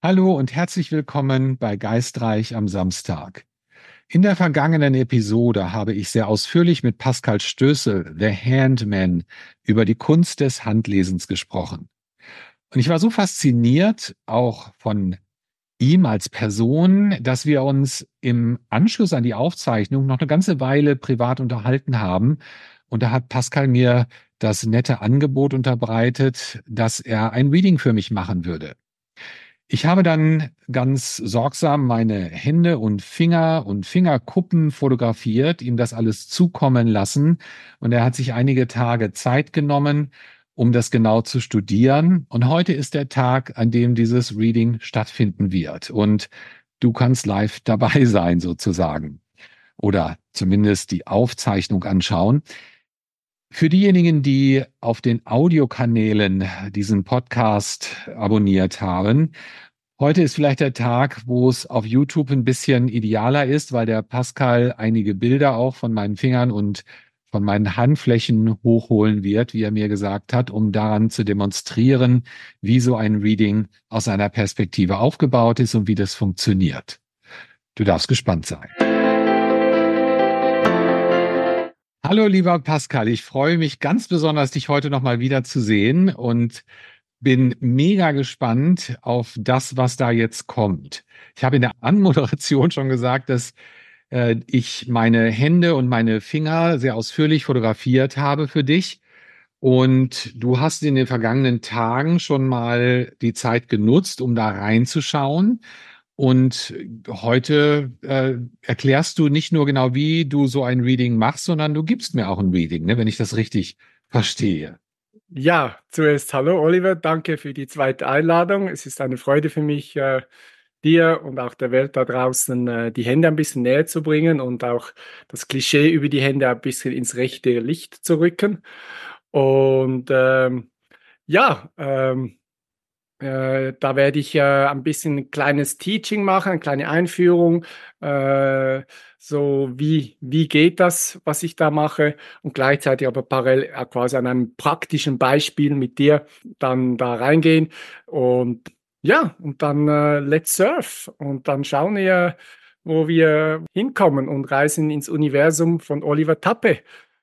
Hallo und herzlich willkommen bei Geistreich am Samstag. In der vergangenen Episode habe ich sehr ausführlich mit Pascal Stößel, The Handman, über die Kunst des Handlesens gesprochen. Und ich war so fasziniert, auch von ihm als Person, dass wir uns im Anschluss an die Aufzeichnung noch eine ganze Weile privat unterhalten haben. Und da hat Pascal mir das nette Angebot unterbreitet, dass er ein Reading für mich machen würde. Ich habe dann ganz sorgsam meine Hände und Finger und Fingerkuppen fotografiert, ihm das alles zukommen lassen. Und er hat sich einige Tage Zeit genommen, um das genau zu studieren. Und heute ist der Tag, an dem dieses Reading stattfinden wird. Und du kannst live dabei sein, sozusagen. Oder zumindest die Aufzeichnung anschauen. Für diejenigen, die auf den Audiokanälen diesen Podcast abonniert haben, heute ist vielleicht der Tag, wo es auf YouTube ein bisschen idealer ist, weil der Pascal einige Bilder auch von meinen Fingern und von meinen Handflächen hochholen wird, wie er mir gesagt hat, um daran zu demonstrieren, wie so ein Reading aus einer Perspektive aufgebaut ist und wie das funktioniert. Du darfst gespannt sein. Hallo, lieber Pascal, ich freue mich ganz besonders, dich heute nochmal wieder zu sehen und bin mega gespannt auf das, was da jetzt kommt. Ich habe in der Anmoderation schon gesagt, dass ich meine Hände und meine Finger sehr ausführlich fotografiert habe für dich. Und du hast in den vergangenen Tagen schon mal die Zeit genutzt, um da reinzuschauen. Und heute erklärst du nicht nur genau, wie du so ein Reading machst, sondern du gibst mir auch ein Reading, ne, wenn ich das richtig verstehe. Ja, zuerst hallo Oliver, danke für die zweite Einladung. Es ist eine Freude für mich, dir und auch der Welt da draußen die Hände ein bisschen näher zu bringen und auch das Klischee über die Hände ein bisschen ins rechte Licht zu rücken. Und ja, da werde ich ein bisschen ein kleines Teaching machen, eine kleine Einführung, so wie geht das, was ich da mache und gleichzeitig aber parallel quasi an einem praktischen Beispiel mit dir dann da reingehen und ja, und dann let's surf und dann schauen wir, wo wir hinkommen und reisen ins Universum von Oliver Tappe.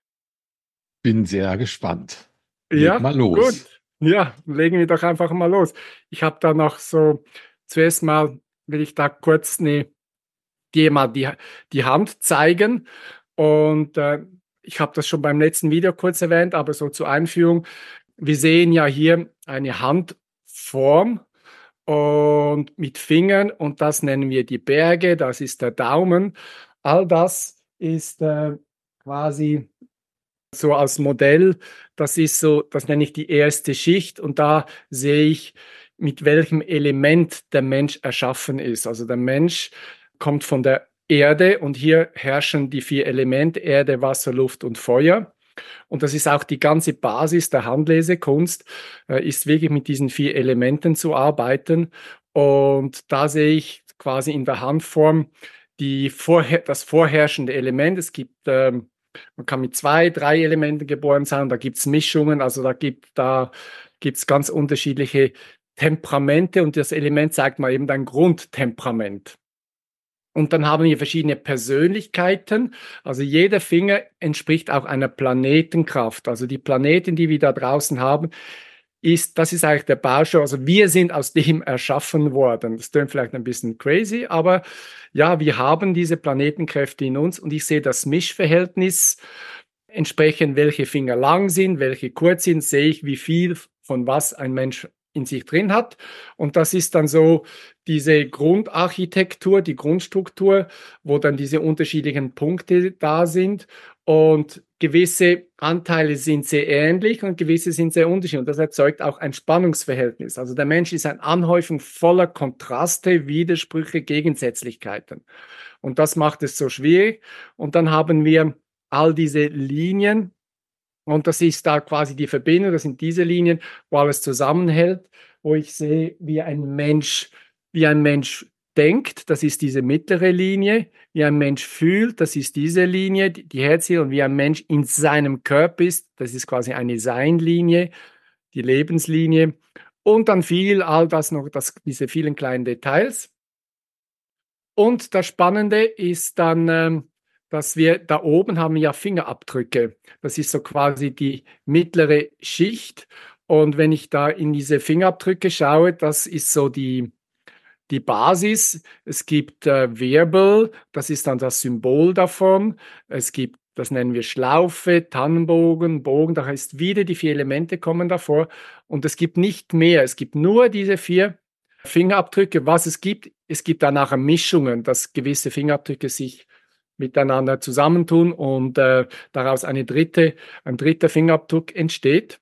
Bin sehr gespannt. Leg Ja, mal los. gut. Ja, legen wir doch einfach mal los. Ich habe da noch so, zuerst mal will ich da kurz dir mal die Hand zeigen. Und ich habe das schon beim letzten Video kurz erwähnt, aber so zur Einführung. Wir sehen ja hier eine Handform und mit Fingern und das nennen wir die Berge, das ist der Daumen. All das ist quasi so als Modell, das ist so, das nenne ich die erste Schicht und da sehe ich, mit welchem Element der Mensch erschaffen ist. Also der Mensch kommt von der Erde und hier herrschen die vier Elemente Erde, Wasser, Luft und Feuer. Und das ist auch die ganze Basis der Handlesekunst, ist wirklich mit diesen vier Elementen zu arbeiten. Und da sehe ich quasi in der Handform das vorherrschende Element. Es gibt man kann mit zwei, drei Elementen geboren sein, da gibt es Mischungen, also da gibt's ganz unterschiedliche Temperamente und das Element zeigt mal eben dein Grundtemperament. Und dann haben wir verschiedene Persönlichkeiten. Also jeder Finger entspricht auch einer Planetenkraft. Also die Planeten, die wir da draußen haben, das ist eigentlich der Baustau. Also wir sind aus dem erschaffen worden. Das klingt vielleicht ein bisschen crazy, aber ja, wir haben diese Planetenkräfte in uns und ich sehe das Mischverhältnis entsprechend, welche Finger lang sind, welche kurz sind, sehe ich, wie viel von was ein Mensch in sich drin hat. Und das ist dann so diese Grundarchitektur, die Grundstruktur, wo dann diese unterschiedlichen Punkte da sind. Und gewisse Anteile sind sehr ähnlich und gewisse sind sehr unterschiedlich. Und das erzeugt auch ein Spannungsverhältnis. Also der Mensch ist eine Anhäufung voller Kontraste, Widersprüche, Gegensätzlichkeiten. Und das macht es so schwierig. Und dann haben wir all diese Linien, und das ist da quasi die Verbindung, das sind diese Linien, wo alles zusammenhält, wo ich sehe, wie ein Mensch denkt, das ist diese mittlere Linie, wie ein Mensch fühlt, das ist diese Linie, die Herzlinie, und wie ein Mensch in seinem Körper ist, das ist quasi eine Seinlinie, die Lebenslinie. Und dann all das noch, diese vielen kleinen Details. Und das Spannende ist dann, dass wir da oben haben ja Fingerabdrücke. Das ist so quasi die mittlere Schicht. Und wenn ich da in diese Fingerabdrücke schaue, das ist so die Basis. Es gibt Wirbel, das ist dann das Symbol davon. Es gibt, das nennen wir Schlaufe, Tannenbogen, Bogen, da heißt wieder die 4 Elemente kommen davor. Und es gibt nicht mehr, es gibt nur diese 4 Fingerabdrücke. Was es gibt dann nachher Mischungen, dass gewisse Fingerabdrücke sich miteinander zusammentun und daraus ein dritter Fingerabdruck entsteht.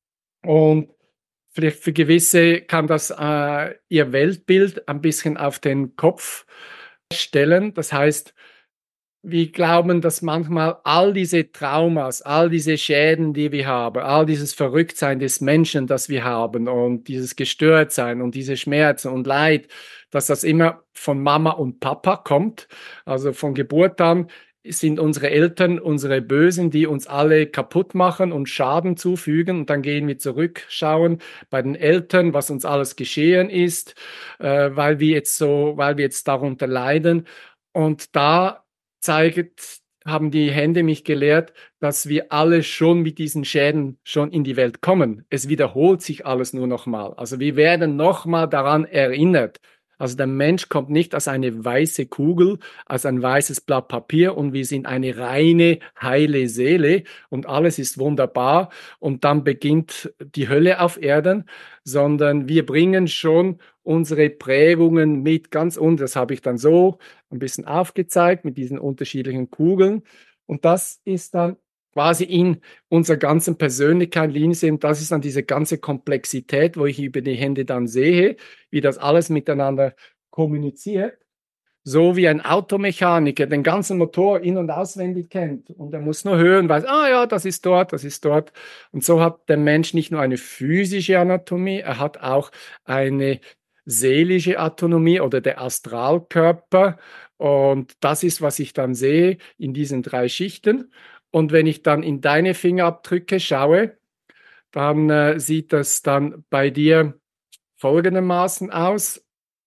Und vielleicht für gewisse kann das ihr Weltbild ein bisschen auf den Kopf stellen. Das heißt, wir glauben, dass manchmal all diese Traumas, all diese Schäden, die wir haben, all dieses Verrücktsein des Menschen, das wir haben und dieses Gestörtsein und diese Schmerzen und Leid, dass das immer von Mama und Papa kommt. Also von Geburt an sind unsere Eltern unsere Bösen, die uns alle kaputt machen und Schaden zufügen. Und dann gehen wir zurückschauen bei den Eltern, was uns alles geschehen ist, weil wir jetzt darunter leiden. Und da haben die Hände mich gelehrt, dass wir alle schon mit diesen Schäden schon in die Welt kommen. Es wiederholt sich alles nur nochmal. Also wir werden nochmal daran erinnert. Also der Mensch kommt nicht als eine weiße Kugel, als ein weißes Blatt Papier und wir sind eine reine, heile Seele und alles ist wunderbar und dann beginnt die Hölle auf Erden, sondern wir bringen schon unsere Prägungen mit ganz unten. Das habe ich dann so ein bisschen aufgezeigt mit diesen unterschiedlichen Kugeln. Und das ist dann quasi in unserer ganzen Persönlichkeit, Linie, und das ist dann diese ganze Komplexität, wo ich über die Hände dann sehe, wie das alles miteinander kommuniziert. So wie ein Automechaniker den ganzen Motor in- und auswendig kennt. Und er muss nur hören, weiß, ah ja, das ist dort, das ist dort. Und so hat der Mensch nicht nur eine physische Anatomie, er hat auch eine seelische Autonomie oder der Astralkörper. Und das ist, was ich dann sehe in diesen 3 Schichten. Und wenn ich dann in deine Fingerabdrücke schaue, dann sieht das dann bei dir folgendermaßen aus.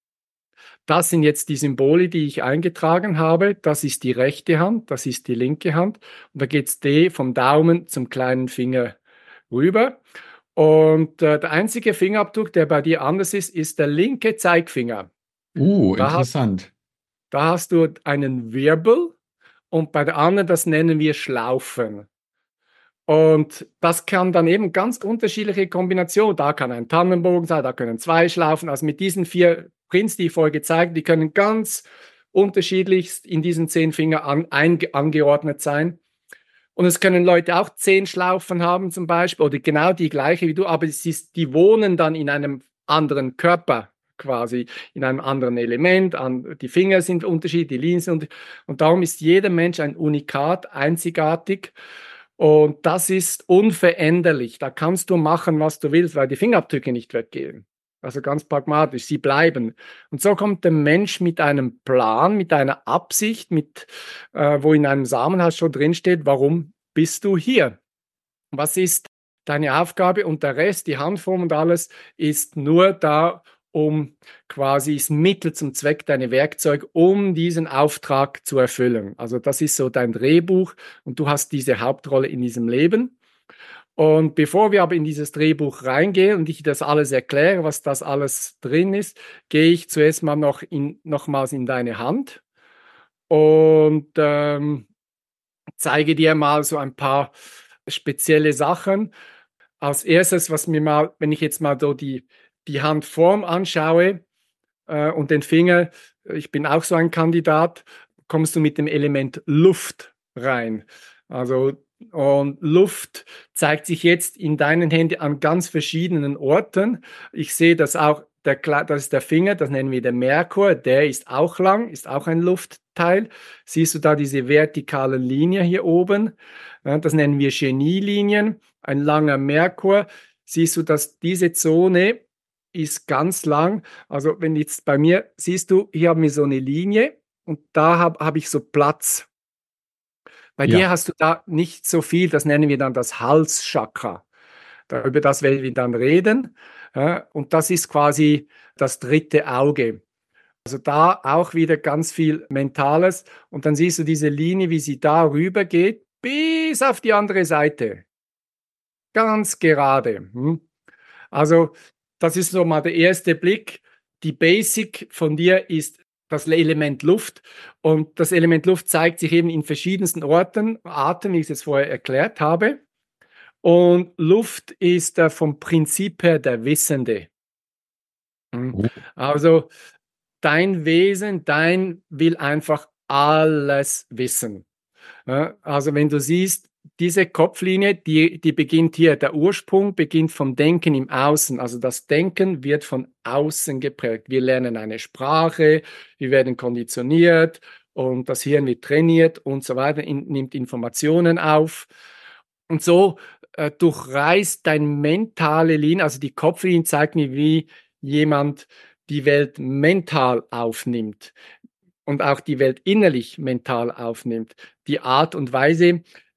Das sind jetzt die Symbole, die ich eingetragen habe. Das ist die rechte Hand, das ist die linke Hand. Und da geht es vom Daumen zum kleinen Finger rüber. Und der einzige Fingerabdruck, der bei dir anders ist der linke Zeigfinger. Da hast, Interessant. da hast du einen Wirbel und bei der anderen, das nennen wir Schlaufen. Und das kann dann eben ganz unterschiedliche Kombinationen. Da kann ein Tannenbogen sein, da können 2 Schlaufen. Also mit diesen 4 Prints, die ich vorher gezeigt habe, die können ganz unterschiedlich in diesen 10 Fingern angeordnet sein. Und es können Leute auch 10 Schlaufen haben zum Beispiel oder genau die gleiche wie du, aber die wohnen dann in einem anderen Körper quasi, in einem anderen Element. Die Finger sind unterschiedlich, die Linien sind und darum ist jeder Mensch ein Unikat, einzigartig. Und das ist unveränderlich. Da kannst du machen, was du willst, weil die Fingerabdrücke nicht weggehen. Also ganz pragmatisch, sie bleiben. Und so kommt der Mensch mit einem Plan, mit einer Absicht, wo in einem Samenhaus schon drinsteht, warum bist du hier? Was ist deine Aufgabe? Und der Rest, die Handform und alles, ist nur da, um quasi das Mittel zum Zweck, deine Werkzeug, um diesen Auftrag zu erfüllen. Also das ist so dein Drehbuch und du hast diese Hauptrolle in diesem Leben. Und bevor wir aber in dieses Drehbuch reingehen und ich das alles erkläre, was das alles drin ist, gehe ich zuerst mal nochmals in deine Hand und zeige dir mal so ein paar spezielle Sachen. Als erstes, wenn ich jetzt mal so die Handform anschaue und den Finger, ich bin auch so ein Kandidat, kommst du mit dem Element Luft rein. Also, und Luft zeigt sich jetzt in deinen Händen an ganz verschiedenen Orten. Ich sehe das auch, das ist der Finger, das nennen wir den Merkur, der ist auch lang, ist auch ein Luftteil. Siehst du da diese vertikale Linie hier oben? Ja, das nennen wir Genielinien, ein langer Merkur. Siehst du, dass diese Zone ist ganz lang. Also wenn jetzt bei mir, siehst du, hier haben wir so eine Linie und da hab ich so Platz. Bei dir Ja. hast du da nicht so viel, das nennen wir dann das Halschakra. Über das werden wir dann reden. Und das ist quasi das dritte Auge. Also da auch wieder ganz viel Mentales. Und dann siehst du diese Linie, wie sie da rüber geht, bis auf die andere Seite. Ganz gerade. Also das ist so mal der erste Blick. Die Basic von dir ist das Element Luft. Und das Element Luft zeigt sich eben in verschiedensten Arten, wie ich es vorher erklärt habe. Und Luft ist vom Prinzip her der Wissende. Oh. Also dein Wesen, dein will einfach alles wissen. Also wenn du siehst, diese Kopflinie, die beginnt hier, der Ursprung beginnt vom Denken im Außen. Also das Denken wird von außen geprägt. Wir lernen eine Sprache, wir werden konditioniert und das Hirn wird trainiert und so weiter, nimmt Informationen auf. Und so durchreißt dein mentale Linie, also die Kopflinie zeigt mir, wie jemand die Welt mental aufnimmt und auch die Welt innerlich mental aufnimmt. Die Art und Weise,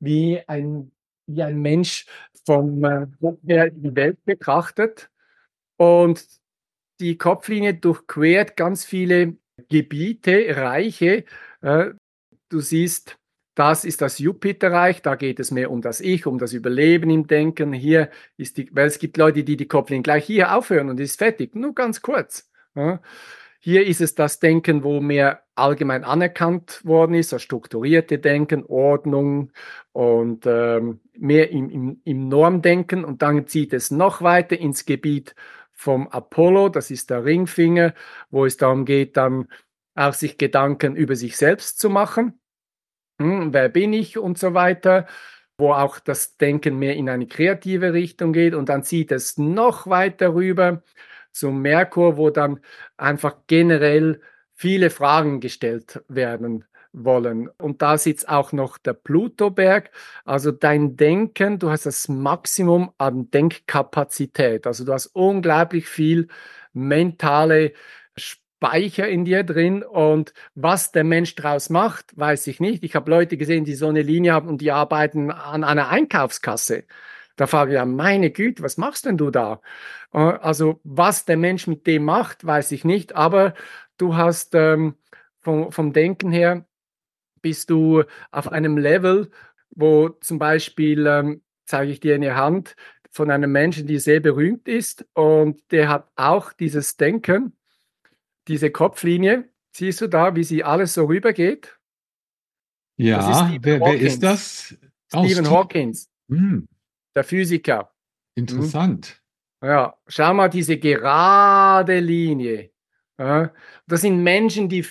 wie ein Mensch vom Kopf her die Welt betrachtet. Und die Kopflinie durchquert ganz viele Gebiete, Reiche. Du siehst, das ist das Jupiterreich, da geht es mehr um das Ich, um das Überleben im Denken. Hier ist weil es gibt Leute, die Kopflinie gleich hier aufhören und ist fertig, nur ganz kurz. Ja. Hier ist es das Denken, wo mehr allgemein anerkannt worden ist, das strukturierte Denken, Ordnung und mehr im Normdenken. Und dann zieht es noch weiter ins Gebiet vom Apollo, das ist der Ringfinger, wo es darum geht, dann auch sich Gedanken über sich selbst zu machen. Wer bin ich und so weiter, wo auch das Denken mehr in eine kreative Richtung geht. Und dann zieht es noch weiter rüber zum Merkur, wo dann einfach generell viele Fragen gestellt werden wollen. Und da sitzt auch noch der Plutoberg. Also dein Denken, du hast das Maximum an Denkkapazität. Also du hast unglaublich viel mentale Speicher in dir drin. Und was der Mensch daraus macht, weiß ich nicht. Ich habe Leute gesehen, die so eine Linie haben und die arbeiten an einer Einkaufskasse. Da frage ich ja, meine Güte, was machst denn du da? Also was der Mensch mit dem macht, weiß ich nicht. Aber du hast vom Denken her, bist du auf einem Level, wo zum Beispiel, zeige ich dir eine Hand von einem Menschen, die sehr berühmt ist und der hat auch dieses Denken, diese Kopflinie. Siehst du da, wie sie alles so rübergeht? Das ist Ja, Stephen wer ist Hawkins. das? Oh, Stephen Steve. Hawkins, Hm, der Physiker. Hm? interessant. Ja, schau mal diese gerade Linie. Ja, das sind Menschen, die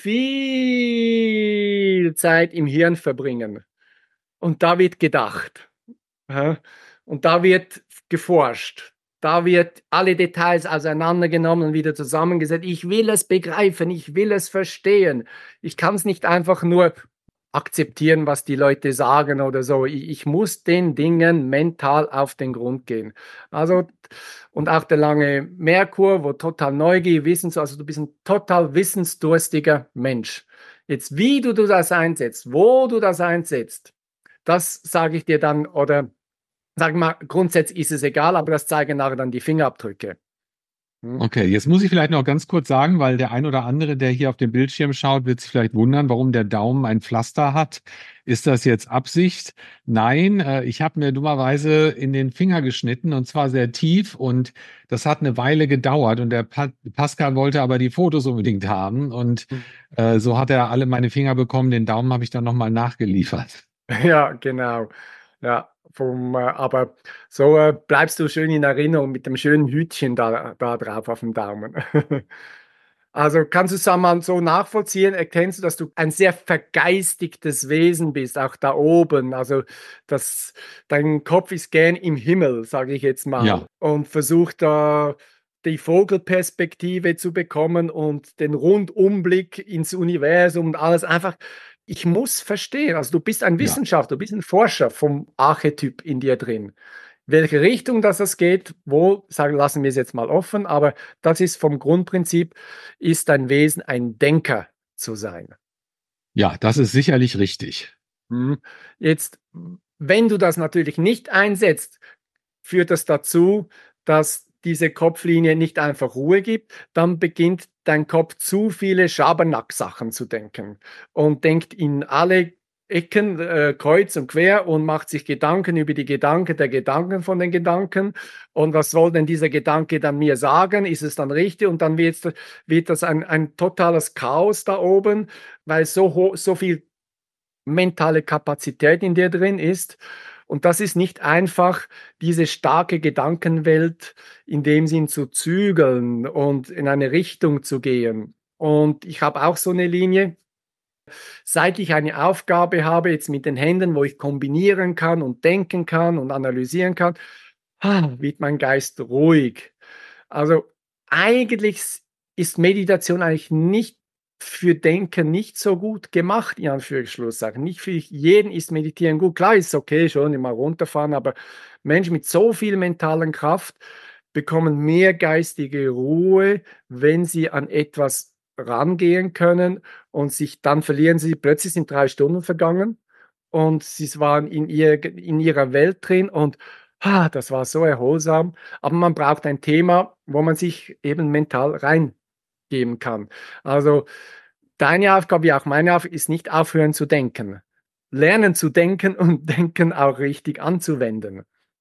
viel Zeit im Hirn verbringen. Und da wird gedacht. Ja, und da wird geforscht. Da wird alle Details auseinandergenommen und wieder zusammengesetzt. Ich will es begreifen, ich will es verstehen. Ich kann es nicht einfach nur akzeptieren, was die Leute sagen oder so. Ich muss den Dingen mental auf den Grund gehen. Also, und auch der lange Merkur, wo total neugierig, also du bist ein total wissensdurstiger Mensch. Jetzt, wie du das einsetzt, wo du das einsetzt, das sage ich dir dann, oder sag mal, grundsätzlich ist es egal, aber das zeigen nachher dann die Fingerabdrücke. Okay, jetzt muss ich vielleicht noch ganz kurz sagen, weil der ein oder andere, der hier auf den Bildschirm schaut, wird sich vielleicht wundern, warum der Daumen ein Pflaster hat. Ist das jetzt Absicht? Nein, ich habe mir dummerweise in den Finger geschnitten und zwar sehr tief und das hat eine Weile gedauert und der Pascal wollte aber die Fotos unbedingt haben und so hat er alle meine Finger bekommen. Den Daumen habe ich dann nochmal nachgeliefert. Ja, genau. Ja, aber so bleibst du schön in Erinnerung mit dem schönen Hütchen da drauf auf dem Daumen. Also kannst du es mal so nachvollziehen, erkennst du, dass du ein sehr vergeistigtes Wesen bist, auch da oben. Also dein Kopf ist gern im Himmel, sage ich jetzt mal, Ja, und versucht da die Vogelperspektive zu bekommen und den Rundumblick ins Universum und alles einfach. Ich muss verstehen, also du bist ein ja. Wissenschaftler, du bist ein Forscher vom Archetyp in dir drin. Welche Richtung das geht, lassen wir es jetzt mal offen, aber das ist vom Grundprinzip, ist dein Wesen ein Denker zu sein. Ja, das ist sicherlich richtig. Hm. Jetzt, wenn du das natürlich nicht einsetzt, führt das dazu, dass diese Kopflinie nicht einfach Ruhe gibt. Dann beginnt dein Kopf zu viele Schabernack-Sachen zu denken und denkt in alle Ecken, kreuz und quer und macht sich Gedanken über die Gedanken der Gedanken von den Gedanken. Und was soll denn dieser Gedanke dann mir sagen? Ist es dann richtig? Und dann wird das ein totales Chaos da oben, weil so viel mentale Kapazität in dir drin ist. Und das ist nicht einfach, diese starke Gedankenwelt in dem Sinn zu zügeln und in eine Richtung zu gehen. Und ich habe auch so eine Linie, seit ich eine Aufgabe habe, jetzt mit den Händen, wo ich kombinieren kann und denken kann und analysieren kann, wird mein Geist ruhig. Also eigentlich ist Meditation eigentlich nicht für Denken nicht so gut gemacht, in Anführungsschlusszeichen. Nicht für jeden ist Meditieren gut. Klar ist es okay, schon mal runterfahren, aber Menschen mit so viel mentalen Kraft bekommen mehr geistige Ruhe, wenn sie an etwas rangehen können und sich dann verlieren sie, plötzlich sind 3 Stunden vergangen und sie waren in ihrer Welt drin und das war so erholsam. Aber man braucht ein Thema, wo man sich eben mental reingeben kann. Also deine Aufgabe, wie auch meine Aufgabe, ist nicht aufhören zu denken. Lernen zu denken und Denken auch richtig anzuwenden.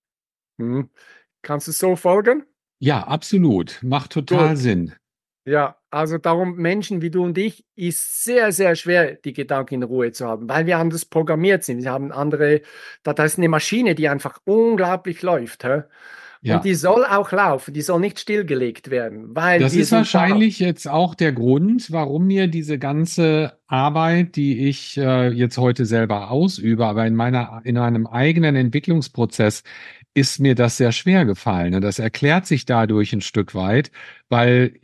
Hm. Kannst du so folgen? Ja, absolut. Macht total Gut. Sinn. Ja, also darum, Menschen wie du und ich, ist sehr, sehr schwer, die Gedanken in Ruhe zu haben, weil wir anders programmiert sind. Wir haben andere, da ist eine Maschine, die einfach unglaublich läuft. Hä? Und Ja. die soll auch laufen, die soll nicht stillgelegt werden, weil Das wir ist sind da. wahrscheinlich jetzt auch der Grund, warum mir diese ganze Arbeit, die ich jetzt heute selber ausübe, aber in einem eigenen Entwicklungsprozess ist mir das sehr schwer gefallen. Und das erklärt sich dadurch ein Stück weit, weil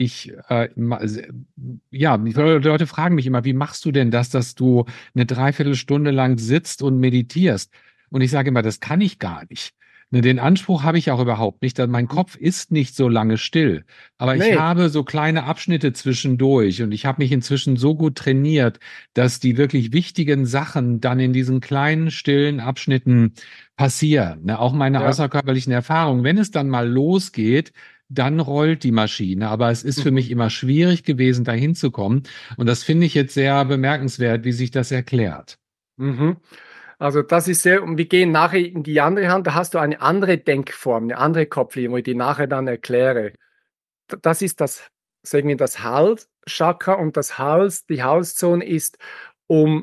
die Leute fragen mich immer, wie machst du denn das, dass du eine Dreiviertelstunde lang sitzt und meditierst? Und ich sage immer, das kann ich gar nicht. Ne, den Anspruch habe ich auch überhaupt nicht, denn mein Kopf ist nicht so lange still. Aber ich Nee, habe so kleine Abschnitte zwischendurch und ich habe mich inzwischen so gut trainiert, dass die wirklich wichtigen Sachen dann in diesen kleinen, stillen Abschnitten passieren. Ne, auch meine ja. außerkörperlichen Erfahrungen, wenn es dann mal losgeht, dann rollt die Maschine. Aber es ist für Mhm. mich immer schwierig gewesen, dahin zu kommen. Und das finde ich jetzt sehr bemerkenswert, wie sich das erklärt. Mhm. Also das ist sehr, und wir gehen nachher in die andere Hand, da hast du eine andere Denkform, eine andere Kopflinie, wo ich die nachher dann erkläre. Das ist das, sagen wir, das Halschakra und die Halszone ist, um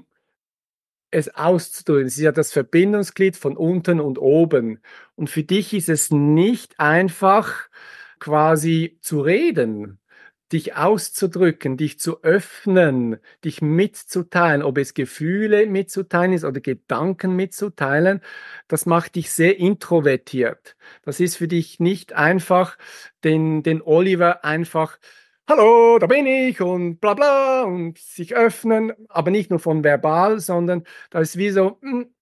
es auszudrücken. Es ist ja das Verbindungsglied von unten und oben. Und für dich ist es nicht einfach, quasi zu reden, dich auszudrücken, dich zu öffnen, dich mitzuteilen, ob es Gefühle mitzuteilen ist oder Gedanken mitzuteilen. Das macht dich sehr introvertiert. Das ist für dich nicht einfach, den Oliver einfach Hallo, da bin ich und bla bla und sich öffnen, aber nicht nur von verbal, sondern da ist wie so,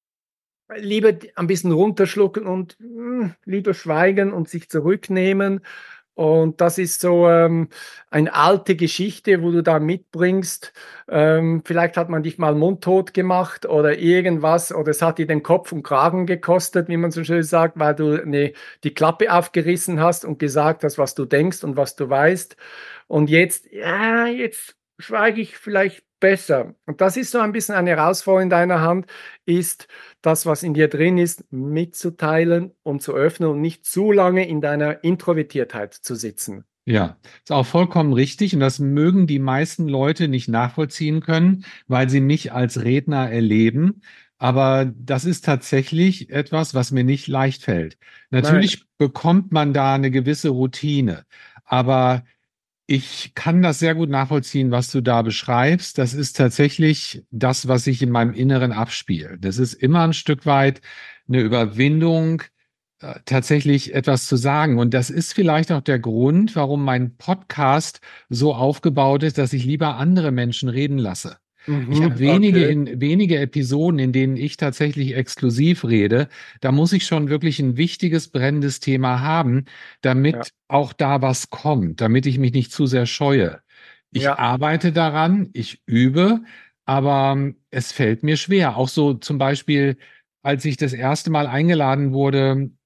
lieber ein bisschen runterschlucken und lieber schweigen und sich zurücknehmen. Und das ist so eine alte Geschichte, wo du da mitbringst. Vielleicht hat man dich mal mundtot gemacht oder irgendwas, oder es hat dir den Kopf und Kragen gekostet, wie man so schön sagt, weil du die Klappe aufgerissen hast und gesagt hast, was du denkst und was du weißt. Und jetzt, ja, jetzt schweige ich vielleicht besser. Und das ist so ein bisschen eine Herausforderung in deiner Hand, ist das, was in dir drin ist, mitzuteilen und zu öffnen und nicht zu lange in deiner Introvertiertheit zu sitzen. Ja, ist auch vollkommen richtig und das mögen die meisten Leute nicht nachvollziehen können, weil sie mich als Redner erleben. Aber das ist tatsächlich etwas, was mir nicht leicht fällt. Nein. Natürlich bekommt man da eine gewisse Routine, aber ich kann das sehr gut nachvollziehen, was du da beschreibst. Das ist tatsächlich das, was sich in meinem Inneren abspielt. Das ist immer ein Stück weit eine Überwindung, tatsächlich etwas zu sagen. Und das ist vielleicht auch der Grund, warum mein Podcast so aufgebaut ist, dass ich lieber andere Menschen reden lasse. Ich habe Mhm, okay. wenige Episoden, in denen ich tatsächlich exklusiv rede. Da muss ich schon wirklich ein wichtiges, brennendes Thema haben, Ja. damit auch da was kommt, damit ich mich nicht zu sehr scheue. Ich Ja. arbeite daran, ich übe, aber es fällt mir schwer. Auch so zum Beispiel, als ich das erste Mal eingeladen wurde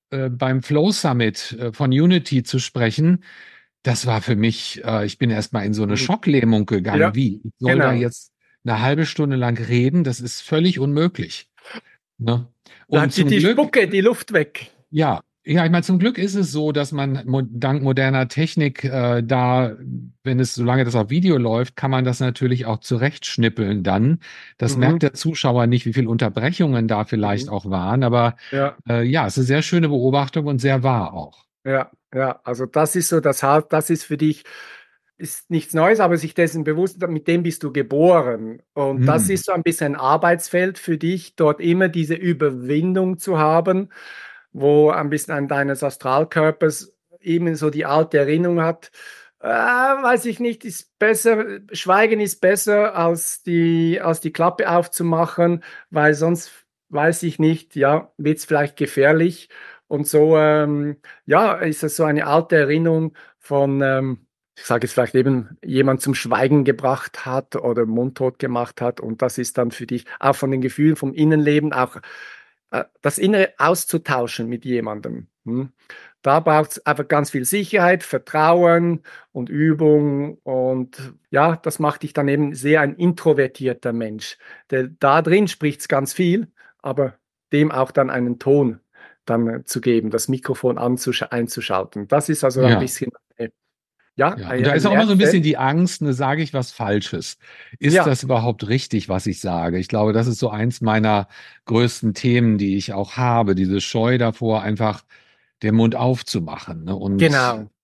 beim Flow Summit von Unity zu sprechen, das war für mich, ich bin erst mal in so eine Mhm. Schocklähmung gegangen. Ja, Wie? Ich soll da genau. jetzt eine halbe Stunde lang reden? Das ist völlig unmöglich. Ne? Da Und hat zum die Glück, Spucke, die Luft weg. ja, ich meine, zum Glück ist es so, dass man dank moderner Technik da, wenn es, solange das auf Video läuft, kann man das natürlich auch zurechtschnippeln dann. Das merkt Mhm. der Zuschauer nicht, wie viele Unterbrechungen da vielleicht Mhm. auch waren. Aber Ja. ja, es ist eine sehr schöne Beobachtung und sehr wahr auch. Ja, ja, also das ist so, das ist für dich, ist nichts Neues, aber sich dessen bewusst, mit dem bist du geboren. Und das Hm. ist so ein bisschen ein Arbeitsfeld für dich, dort immer diese Überwindung zu haben, wo ein bisschen an deines Astralkörpers eben so die alte Erinnerung hat. Weiß ich nicht, ist besser, Schweigen ist besser, als die Klappe aufzumachen, weil sonst weiß ich nicht, ja, wird es vielleicht gefährlich. Und so, ja, ist es so eine alte Erinnerung von, ich sage jetzt vielleicht eben, jemand zum Schweigen gebracht hat oder mundtot gemacht hat. Und das ist dann für dich auch von den Gefühlen, vom Innenleben, auch das Innere auszutauschen mit jemandem. Hm? Da braucht es einfach ganz viel Sicherheit, Vertrauen und Übung. Und ja, das macht dich dann eben sehr ein introvertierter Mensch. Da drin spricht es ganz viel, aber dem auch dann einen Ton dann zu geben, das Mikrofon einzuschalten. Das ist also ein Ja. bisschen, ja, Ja, und da ein ist auch immer so ein bisschen Lernfeld. die Angst, ne, sage ich was Falsches? Ist Ja, das überhaupt richtig, was ich sage? Ich glaube, das ist so eins meiner größten Themen, die ich auch habe, diese Scheu davor, einfach den Mund aufzumachen. Ne? Und genau.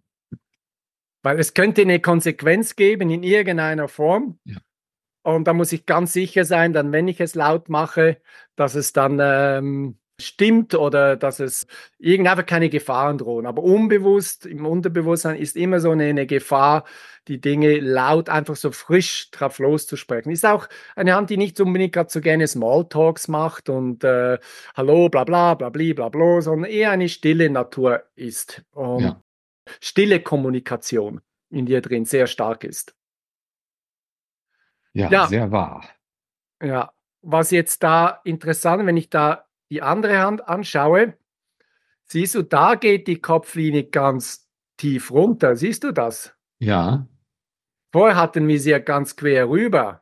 Weil es könnte eine Konsequenz geben in irgendeiner Form. ja, Und da muss ich ganz sicher sein, dann, wenn ich es laut mache, dass es dann stimmt oder dass es einfach keine Gefahren drohen. Aber unbewusst, im Unterbewusstsein ist immer so eine Gefahr, die Dinge laut einfach so frisch drauf loszusprechen. Ist auch eine Hand, die nicht unbedingt gerade so gerne Smalltalks macht und Hallo, bla bla, bla bli, bla bla, sondern eher eine stille Natur ist und ja, stille Kommunikation in dir drin sehr stark ist. ja, Ja, sehr wahr. ja, was jetzt da interessant, wenn ich da die andere Hand anschaue, siehst du, da geht die Kopflinie ganz tief runter. Siehst du das? Ja, Vorher hatten wir sie ja ganz quer rüber.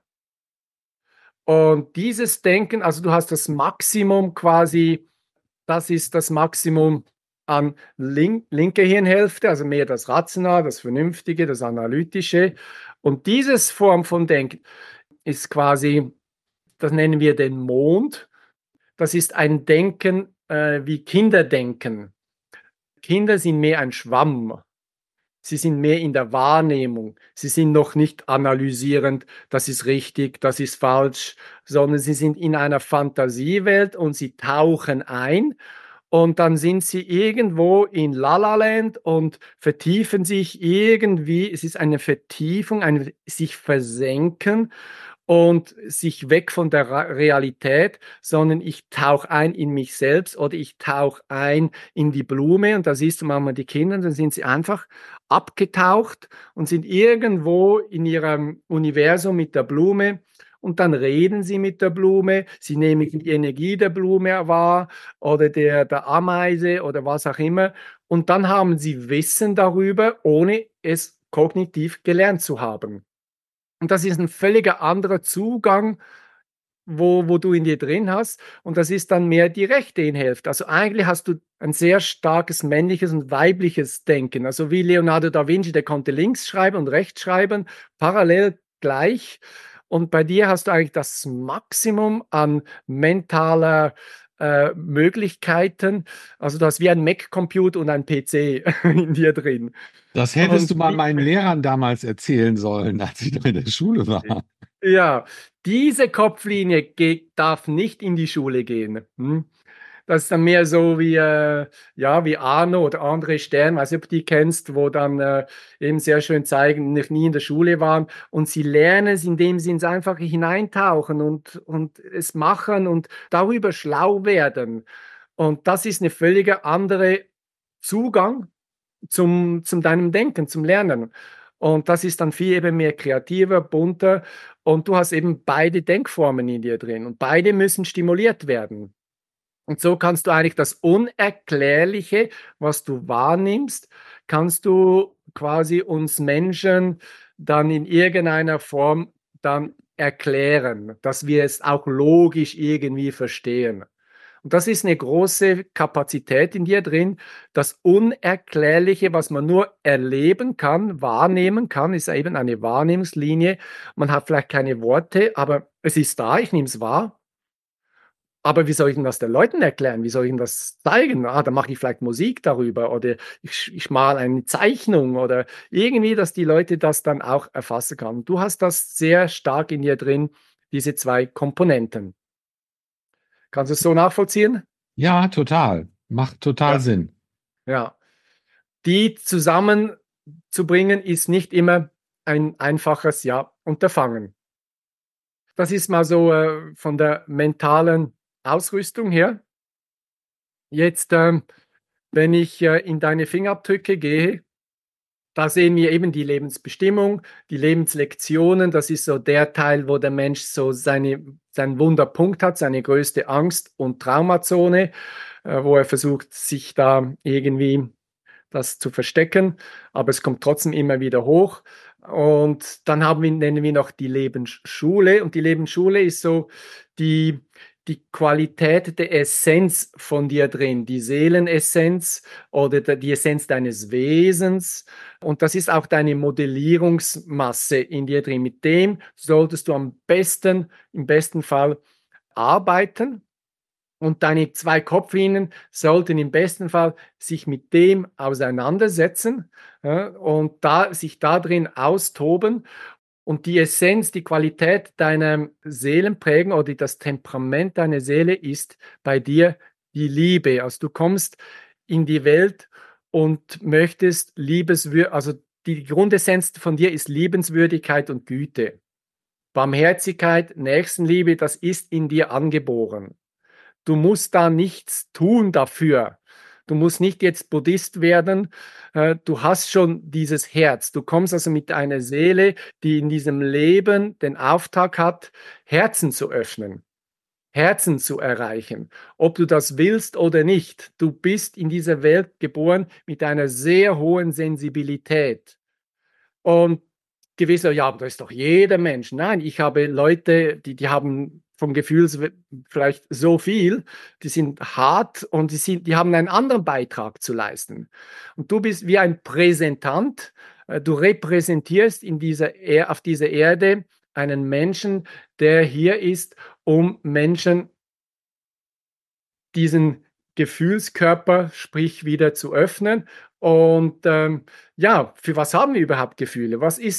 Und dieses Denken, also du hast das Maximum quasi, das ist das Maximum an linke Hirnhälfte, also mehr das Rationale, das Vernünftige, das Analytische. Und dieses Form von Denken ist quasi, das nennen wir den Mond. Das ist ein Denken wie Kinder denken. Kinder sind mehr ein Schwamm. Sie sind mehr in der Wahrnehmung. Sie sind noch nicht analysierend, das ist richtig, das ist falsch, sondern sie sind in einer Fantasiewelt und sie tauchen ein und dann sind sie irgendwo in La La Land und vertiefen sich irgendwie. Es ist eine Vertiefung, ein sich versenken und sich weg von der Realität, sondern ich tauche ein in mich selbst oder ich tauche ein in die Blume und da siehst du manchmal die Kinder, dann sind sie einfach abgetaucht und sind irgendwo in ihrem Universum mit der Blume und dann reden sie mit der Blume, sie nehmen die Energie der Blume wahr oder der Ameise oder was auch immer und dann haben sie Wissen darüber, ohne es kognitiv gelernt zu haben. Und das ist ein völliger anderer Zugang, wo du in dir drin hast. Und das ist dann mehr die rechte Hirnhälfte. Also eigentlich hast du ein sehr starkes männliches und weibliches Denken. Also wie Leonardo da Vinci, der konnte links schreiben und rechts schreiben, parallel gleich. Und bei dir hast du eigentlich das Maximum an mentaler Möglichkeiten. Also du hast wie ein Mac-Computer und ein PC in dir drin. das hättest du Und mal meinen Lehrern damals erzählen sollen, als ich noch in der Schule war. ja, diese Kopflinie darf nicht in die Schule gehen. Hm? Das ist dann mehr so wie, ja, wie Arno oder André Stern, weiß nicht, ob du die kennst, wo dann eben sehr schön zeigen, noch nie in der Schule waren und sie lernen es, indem sie ins Einfache hineintauchen und es machen und darüber schlau werden. Und das ist eine völlige andere Zugang zum deinem Denken, zum Lernen. Und das ist dann viel eben mehr kreativer, bunter und du hast eben beide Denkformen in dir drin und beide müssen stimuliert werden. Und so kannst du eigentlich das Unerklärliche, was du wahrnimmst, kannst du quasi uns Menschen dann in irgendeiner Form dann erklären, dass wir es auch logisch irgendwie verstehen. Und das ist eine große Kapazität in dir drin. Das Unerklärliche, was man nur erleben kann, wahrnehmen kann, ist eben eine Wahrnehmungslinie. Man hat vielleicht keine Worte, aber es ist da, ich nehme es wahr. Aber wie soll ich denn das den Leuten erklären? Wie soll ich denn das zeigen? Ah, da mache ich vielleicht Musik darüber oder ich male eine Zeichnung oder irgendwie, dass die Leute das dann auch erfassen können. Du hast das sehr stark in dir drin, diese zwei Komponenten. Kannst du es so nachvollziehen? Ja, total. Macht total Ja. Sinn. Ja. Die zusammenzubringen ist nicht immer ein einfaches ja, Unterfangen. Das ist mal so von der mentalen Ausrüstung her. Jetzt, wenn ich in deine Fingerabdrücke gehe, da sehen wir eben die Lebensbestimmung, die Lebenslektionen. Das ist so der Teil, wo der Mensch so seinen Wunderpunkt hat, seine größte Angst- und Traumazone, wo er versucht, sich da irgendwie das zu verstecken, aber es kommt trotzdem immer wieder hoch. Und dann nennen wir noch die Lebensschule. Und die Lebensschule ist so die, die Qualität der Essenz von dir drin, die Seelenessenz oder die Essenz deines Wesens. Und das ist auch deine Modellierungsmasse in dir drin. Mit dem solltest du am besten, im besten Fall arbeiten. Und deine zwei Kopflinien sollten im besten Fall sich mit dem auseinandersetzen, ja, und sich da drin austoben und die Essenz, die Qualität deiner Seelenprägung oder das Temperament deiner Seele ist bei dir die Liebe. Also du kommst in die Welt und möchtest also die Grundessenz von dir ist Liebenswürdigkeit und Güte. Barmherzigkeit, Nächstenliebe, das ist in dir angeboren. Du musst da nichts tun dafür. Du musst nicht jetzt Buddhist werden. Du hast schon dieses Herz. Du kommst also mit einer Seele, die in diesem Leben den Auftrag hat, Herzen zu öffnen, Herzen zu erreichen. Ob du das willst oder nicht, du bist in dieser Welt geboren mit einer sehr hohen Sensibilität. Und gewisser, ja, aber das ist doch jeder Mensch. Nein, ich habe Leute, die haben vom Gefühl vielleicht so viel, die sind hart und die haben einen anderen Beitrag zu leisten. Und du bist wie ein Präsentant, du repräsentierst auf dieser Erde einen Menschen, der hier ist, um Menschen diesen Gefühlskörper, sprich wieder zu öffnen. Und ja, für was haben wir überhaupt Gefühle?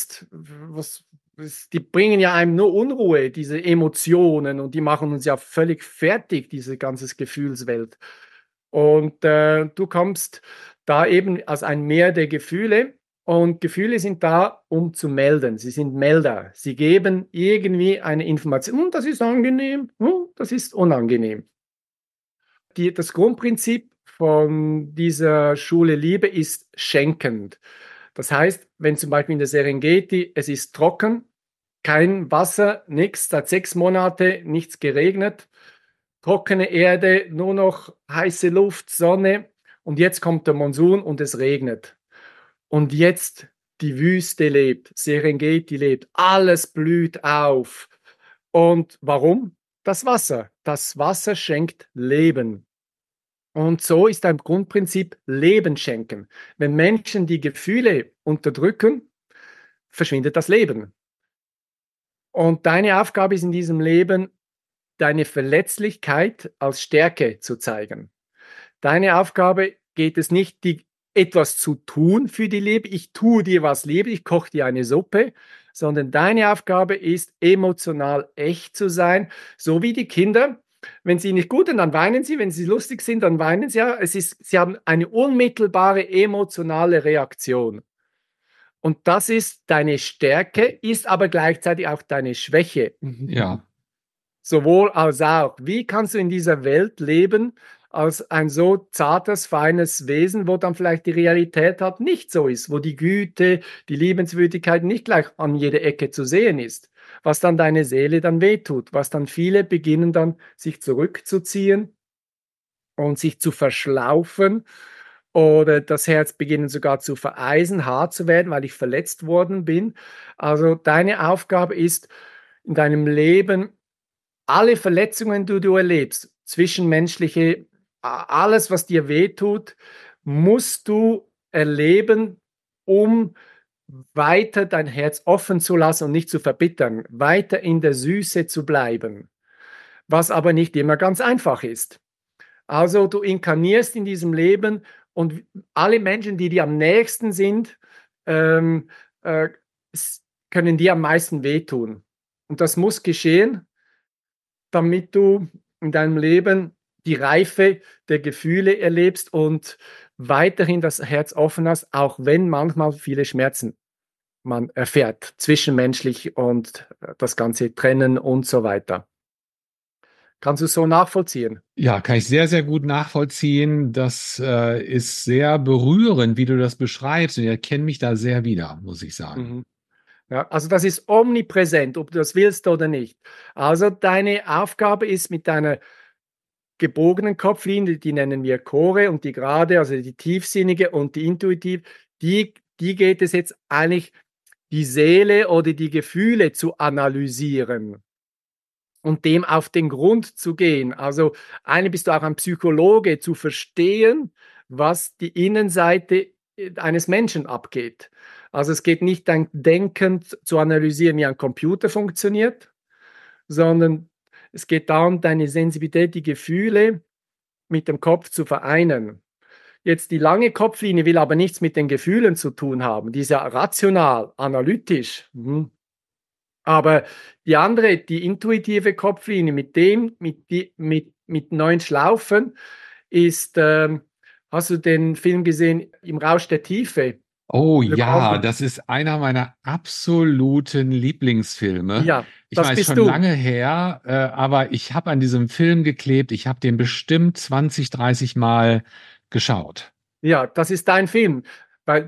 Die bringen ja einem nur Unruhe, diese Emotionen, und die machen uns ja völlig fertig, diese ganze Gefühlswelt. Und du kommst da eben als ein Meer der Gefühle. Und Gefühle sind da, um zu melden. Sie sind Melder. Sie geben irgendwie eine Information. Das ist angenehm, das ist unangenehm. Das Grundprinzip von dieser Schule Liebe ist schenkend. Das heißt, wenn zum Beispiel in der Serengeti es ist trocken, kein Wasser, nichts, seit 6 Monate nichts geregnet, trockene Erde, nur noch heiße Luft, Sonne, und jetzt kommt der Monsun und es regnet. Und jetzt die Wüste lebt, Serengeti lebt, alles blüht auf. Und warum? Das Wasser. Das Wasser schenkt Leben. Und so ist ein Grundprinzip Leben schenken. Wenn Menschen die Gefühle unterdrücken, verschwindet das Leben. Und deine Aufgabe ist in diesem Leben, deine Verletzlichkeit als Stärke zu zeigen. Deine Aufgabe geht es nicht, etwas zu tun für die Liebe. Ich tue dir was Liebe, ich koche dir eine Suppe, sondern deine Aufgabe ist, emotional echt zu sein, so wie die Kinder. Wenn sie nicht gut sind, dann weinen sie. Wenn sie lustig sind, dann weinen sie. Ja, sie haben eine unmittelbare emotionale Reaktion. Und das ist deine Stärke, ist aber gleichzeitig auch deine Schwäche. Ja. Sowohl als auch. Wie kannst du in dieser Welt leben als ein so zartes, feines Wesen, wo dann vielleicht die Realität halt nicht so ist, wo die Güte, die Liebenswürdigkeit nicht gleich an jeder Ecke zu sehen ist, was dann deine Seele dann wehtut, was dann viele beginnen dann sich zurückzuziehen und sich zu verschlaufen oder das Herz beginnen sogar zu vereisen, hart zu werden, weil ich verletzt worden bin. Also deine Aufgabe ist in deinem Leben alle Verletzungen, die du erlebst, zwischenmenschliche, alles, was dir wehtut, musst du erleben, um weiter dein Herz offen zu lassen und nicht zu verbittern, weiter in der Süße zu bleiben, was aber nicht immer ganz einfach ist. Also du inkarnierst in diesem Leben und alle Menschen, die dir am nächsten sind, ähm, äh, können dir am meisten wehtun. Und das muss geschehen, damit du in deinem Leben die Reife der Gefühle erlebst und weiterhin das Herz offen hast, auch wenn manchmal viele Schmerzen man erfährt, zwischenmenschlich und das ganze Trennen und so weiter. Kannst du so nachvollziehen? Ja, kann ich sehr, sehr gut nachvollziehen. Das ist sehr berührend, wie du das beschreibst. Und ich erkenne mich da sehr wieder, muss ich sagen. Mhm. Ja, also das ist omnipräsent, ob du das willst oder nicht. Also deine Aufgabe ist mit deiner gebogenen Kopflinie, die nennen wir Chore, und die gerade, also die tiefsinnige und die intuitiv, die geht es jetzt eigentlich, die Seele oder die Gefühle zu analysieren und dem auf den Grund zu gehen. Also eigentlich bist du auch ein Psychologe, zu verstehen, was die Innenseite eines Menschen abgeht. Also es geht nicht dein Denken zu analysieren, wie ein Computer funktioniert, sondern es geht darum, deine Sensibilität, die Gefühle mit dem Kopf zu vereinen. Jetzt die lange Kopflinie will aber nichts mit den Gefühlen zu tun haben. Die ist ja rational, analytisch. Aber die andere, die intuitive Kopflinie mit 9 Schlaufen ist, hast du den Film gesehen, Im Rausch der Tiefe? Oh Le ja, Grand. das ist einer meiner absoluten Lieblingsfilme. Ja, Ich das weiß bist schon du. lange her, aber ich habe an diesem Film geklebt. Ich habe den bestimmt 20, 30 Mal geschaut. Ja, das ist dein Film, weil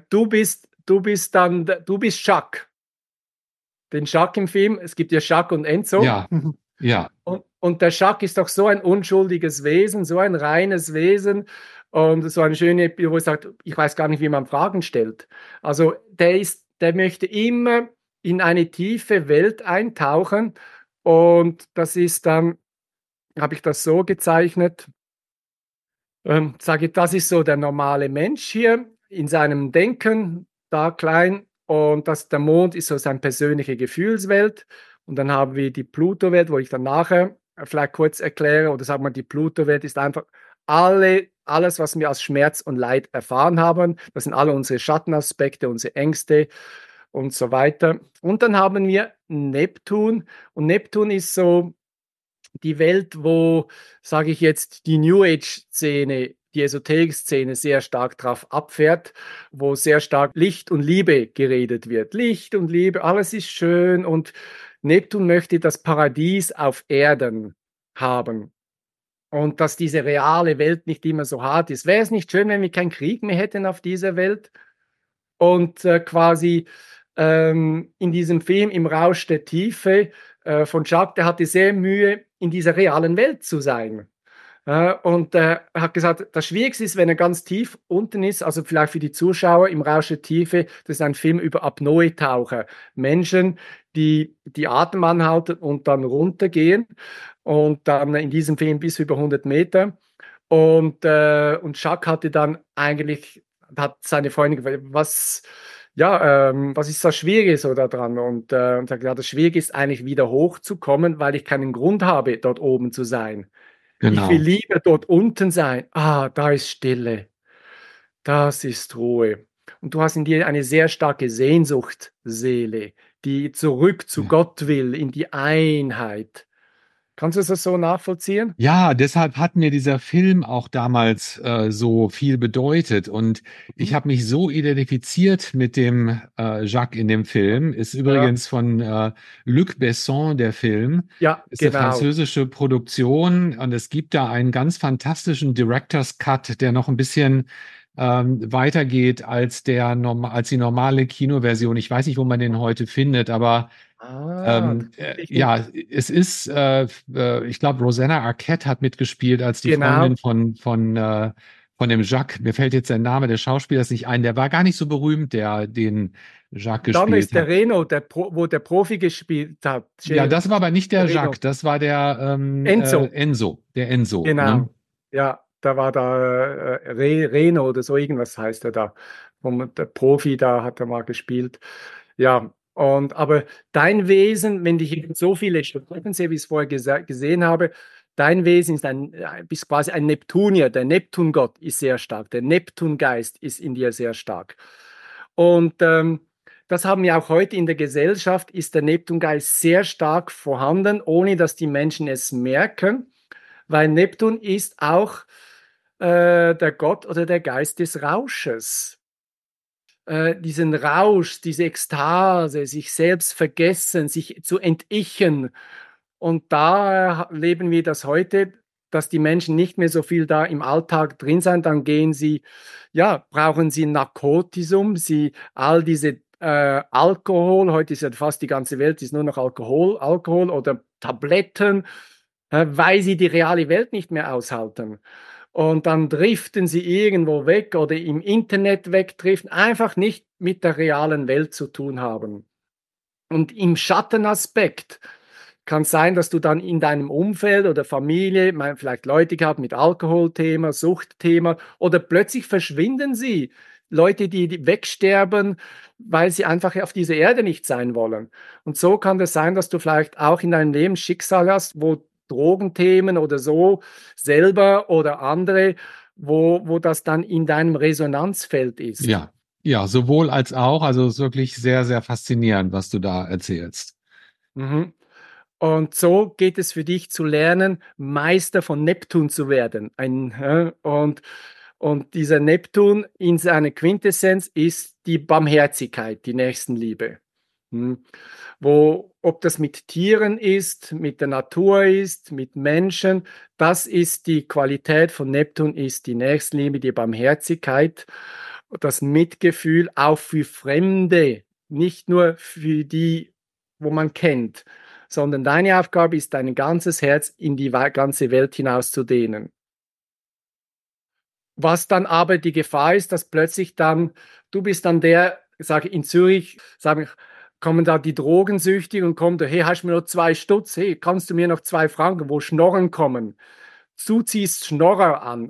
du bist Jacques. Den Jacques im Film, es gibt ja Jacques und Enzo. Ja, ja, Und der Jacques ist doch so ein unschuldiges Wesen, so ein reines Wesen und so eine schöne, wo er sagt, ich weiß gar nicht, wie man Fragen stellt. Also der möchte immer in eine tiefe Welt eintauchen und das ist dann, habe ich das so gezeichnet, sage, das ist so der normale Mensch hier in seinem Denken, da klein. Und der Mond ist so seine persönliche Gefühlswelt. Und dann haben wir die Pluto-Welt, wo ich dann nachher vielleicht kurz erkläre. Oder sagen wir, die Pluto-Welt ist einfach alles, was wir als Schmerz und Leid erfahren haben. Das sind alle unsere Schattenaspekte, unsere Ängste und so weiter. Und dann haben wir Neptun. Und Neptun ist so die Welt, wo, sage ich jetzt, die New Age-Szene, die Esoterik-Szene sehr stark drauf abfährt, wo sehr stark Licht und Liebe geredet wird. Licht und Liebe, alles ist schön und Neptun möchte das Paradies auf Erden haben. Und dass diese reale Welt nicht immer so hart ist. Wäre es nicht schön, wenn wir keinen Krieg mehr hätten auf dieser Welt? Und quasi in diesem Film Im Rausch der Tiefe von Jacques, der hatte sehr Mühe, in dieser realen Welt zu sein. Und er hat gesagt, das Schwierigste ist, wenn er ganz tief unten ist, also vielleicht für die Zuschauer Im Rausch der Tiefe, das ist ein Film über Apnoe-Taucher. Menschen, die Atem anhalten und dann runtergehen und dann in diesem Film bis über 100 Meter. Und Jacques hatte dann eigentlich, hat seine Freundin gefragt, was ist das Schwierige so daran? Und sagt, ja, das Schwierige ist eigentlich wieder hochzukommen, weil ich keinen Grund habe, dort oben zu sein. Ich will genau. lieber dort unten sein. Ah, da ist Stille. Das ist Ruhe. Und du hast in dir eine sehr starke Sehnsucht, Seele, die zurück zu Ja. Gott will, in die Einheit. Kannst du das so nachvollziehen? Ja, deshalb hat mir dieser Film auch damals so viel bedeutet. Und ich Mhm. habe mich so identifiziert mit dem Jacques in dem Film. Ist Ja, übrigens von Luc Besson, der Film. ja, Ist eine genau. französische Produktion und es gibt da einen ganz fantastischen Director's Cut, der noch ein bisschen weitergeht als als die normale Kinoversion. Ich weiß nicht, wo man den heute findet, aber Das wusste ich ja, nicht. es ist, ich glaube, Rosanna Arquette hat mitgespielt als die Freundin Genau. von dem Jacques. Mir fällt jetzt der Name des Schauspielers nicht ein. Der war gar nicht so berühmt, der den Jacques Dann gespielt ist der hat. Reno, wo der Profi gespiert hat. Ja, das war aber nicht der Reno. Jacques, das war der Enzo. Enzo, ne? Genau. Ja, da war da Reno oder so irgendwas heißt er da. Der Profi da hat er mal gespielt. Ja, aber dein Wesen, wenn ich jetzt so viele Streifen sehe, wie ich es vorher gesehen habe, dein Wesen ist bist quasi ein Neptunier. Der Neptungott ist sehr stark. Der Neptungeist ist in dir sehr stark. Und das haben wir auch heute in der Gesellschaft, ist der Neptungeist sehr stark vorhanden, ohne dass die Menschen es merken, weil Neptun ist auch der Gott oder der Geist des Rausches. Diesen Rausch, diese Ekstase, sich selbst vergessen, sich zu entichen. Und da leben wir das heute, dass die Menschen nicht mehr so viel da im Alltag drin sind. Dann gehen sie, ja, brauchen sie Narkotisum, sie all diese Alkohol, heute ist ja fast die ganze Welt ist nur noch Alkohol oder Tabletten, weil sie die reale Welt nicht mehr aushalten. Und dann driften sie irgendwo weg oder im Internet wegdriften, einfach nicht mit der realen Welt zu tun haben. Und im Schattenaspekt kann es sein, dass du dann in deinem Umfeld oder Familie vielleicht Leute gehabt mit Alkoholthema, Suchtthema oder plötzlich verschwinden sie. Leute, die wegsterben, weil sie einfach auf dieser Erde nicht sein wollen. Und so kann es sein, dass du vielleicht auch in deinem Leben Schicksal hast, wo Drogenthemen oder so selber oder andere, wo das dann in deinem Resonanzfeld ist. Ja, ja, sowohl als auch. Also es ist wirklich sehr, sehr faszinierend, was du da erzählst. Mhm. Und so geht es für dich zu lernen, Meister von Neptun zu werden. Und dieser Neptun in seiner Quintessenz ist die Barmherzigkeit, die Nächstenliebe. Hm. Ob das mit Tieren ist, mit der Natur ist, mit Menschen, das ist die Qualität von Neptun, ist die Nächstenliebe, die Barmherzigkeit, das Mitgefühl auch für Fremde, nicht nur für die, wo man kennt, sondern deine Aufgabe ist, dein ganzes Herz in die ganze Welt hinaus zu dehnen. Was dann aber die Gefahr ist, dass plötzlich dann, du bist dann der, sage in Zürich, sagen, kommen da die Drogensüchtigen und kommen da, hey, hast du mir noch 2 Stutz, hey, kannst du mir noch 2 Franken, wo Schnorren kommen? Du ziehst Schnorrer an,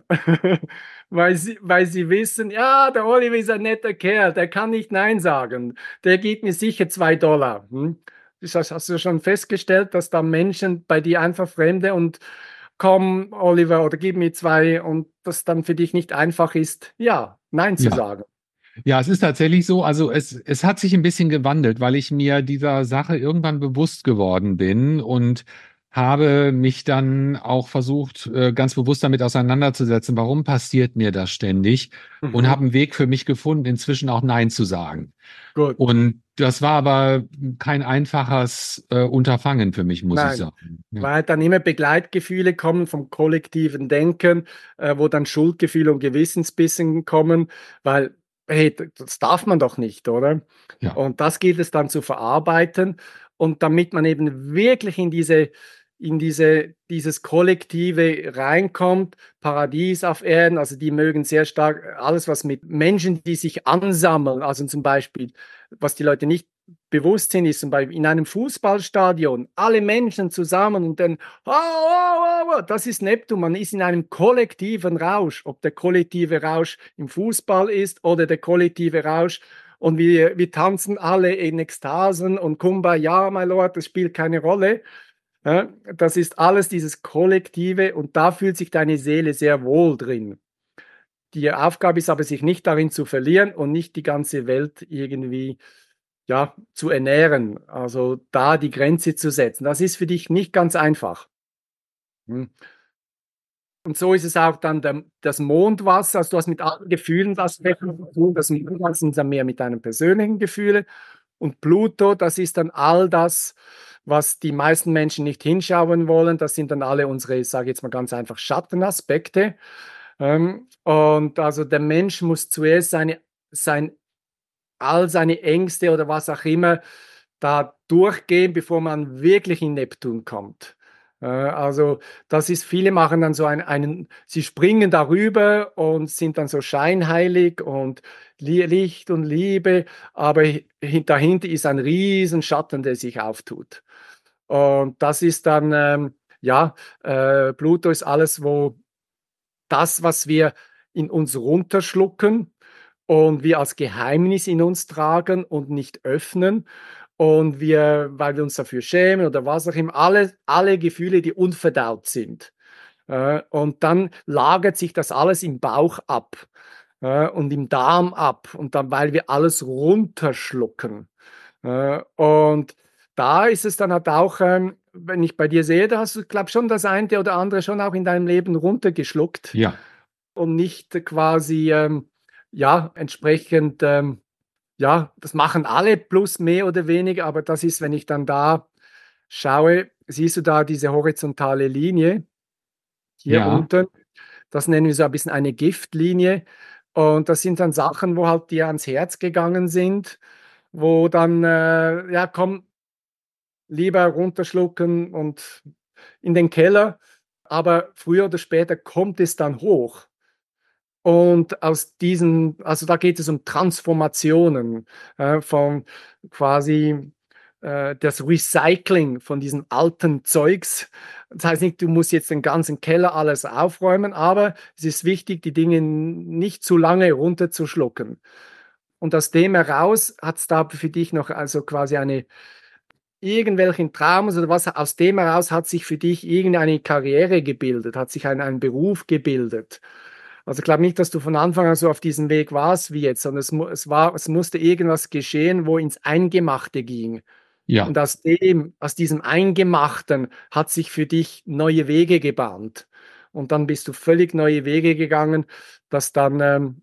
weil sie wissen, ja, der Oliver ist ein netter Kerl, der kann nicht Nein sagen, der gibt mir sicher $2. Hm? Hast du schon festgestellt, dass da Menschen bei dir einfach Fremde und komm, Oliver, oder gib mir 2 und das dann für dich nicht einfach ist, ja, Nein zu Ja. sagen. Ja, es ist tatsächlich so, also es hat sich ein bisschen gewandelt, weil ich mir dieser Sache irgendwann bewusst geworden bin und habe mich dann auch versucht, ganz bewusst damit auseinanderzusetzen, warum passiert mir das ständig und Mhm. habe einen Weg für mich gefunden, inzwischen auch Nein zu sagen. Gut. Und das war aber kein einfaches Unterfangen für mich, muss ich Nein, sagen. Ja, weil dann immer Begleitgefühle kommen vom kollektiven Denken, wo dann Schuldgefühle und Gewissensbissen kommen, weil, hey, das darf man doch nicht, oder? ja, Und das gilt es dann zu verarbeiten. Und damit man eben wirklich dieses Kollektive reinkommt, Paradies auf Erden, also die mögen sehr stark alles, was mit Menschen, die sich ansammeln, also zum Beispiel, was die Leute nicht bewusst sind, ist zum Beispiel in einem Fußballstadion, alle Menschen zusammen und dann, oh, oh, oh, oh, das ist Neptun, man ist in einem kollektiven Rausch, ob der kollektive Rausch im Fußball ist oder der kollektive Rausch und wir tanzen alle in Ekstasen und Kumbaya, my Lord, das spielt keine Rolle. Ja, das ist alles dieses Kollektive und da fühlt sich deine Seele sehr wohl drin. Die Aufgabe ist aber, sich nicht darin zu verlieren und nicht die ganze Welt irgendwie ja, zu ernähren. Also da die Grenze zu setzen. Das ist für dich nicht ganz einfach. Hm. Und so ist es auch dann das Mondwasser. Also du hast mit allen Gefühlen das zu tun. Das Mondwasser sind dann mehr mit deinen persönlichen Gefühlen. Und Pluto, das ist dann all das, was die meisten Menschen nicht hinschauen wollen. Das sind dann alle unsere, ich sage jetzt mal ganz einfach, Schattenaspekte. Und also der Mensch muss zuerst all seine Ängste oder was auch immer da durchgehen, bevor man wirklich in Neptun kommt. Also das ist, viele machen dann so sie springen darüber und sind dann so scheinheilig und Licht und Liebe, aber dahinter ist ein riesen Schatten, der sich auftut. Und das ist dann, ja, Pluto ist alles, wo das, was wir in uns runterschlucken und wir als Geheimnis in uns tragen und nicht öffnen und weil wir uns dafür schämen oder was auch immer, alle Gefühle, die unverdaut sind. Und dann lagert sich das alles im Bauch ab und im Darm ab und dann, weil wir alles runterschlucken. Und da ist es dann halt auch, wenn ich bei dir sehe, da hast du, glaube ich, schon das eine oder andere schon auch in deinem Leben runtergeschluckt Ja, und nicht quasi, ja, entsprechend, ja, das machen alle plus mehr oder weniger, aber das ist, wenn ich dann da schaue, siehst du da diese horizontale Linie hier ja, unten, das nennen wir so ein bisschen eine Giftlinie und das sind dann Sachen, wo halt dir ans Herz gegangen sind, wo dann, ja, komm, lieber runterschlucken und in den Keller, aber früher oder später kommt es dann hoch. Und also da geht es um Transformationen von quasi das Recycling von diesem alten Zeugs. Das heißt nicht, du musst jetzt den ganzen Keller alles aufräumen, aber es ist wichtig, die Dinge nicht zu lange runterzuschlucken. Und aus dem heraus hat es da für dich noch also quasi irgendwelchen Traum oder was, aus dem heraus hat sich für dich irgendeine Karriere gebildet, hat sich ein Beruf gebildet. Also ich glaube nicht, dass du von Anfang an so auf diesem Weg warst wie jetzt, sondern es musste irgendwas geschehen, wo ins Eingemachte ging. ja. Und aus diesem Eingemachten hat sich für dich neue Wege gebahnt. Und dann bist du völlig neue Wege gegangen, dass dann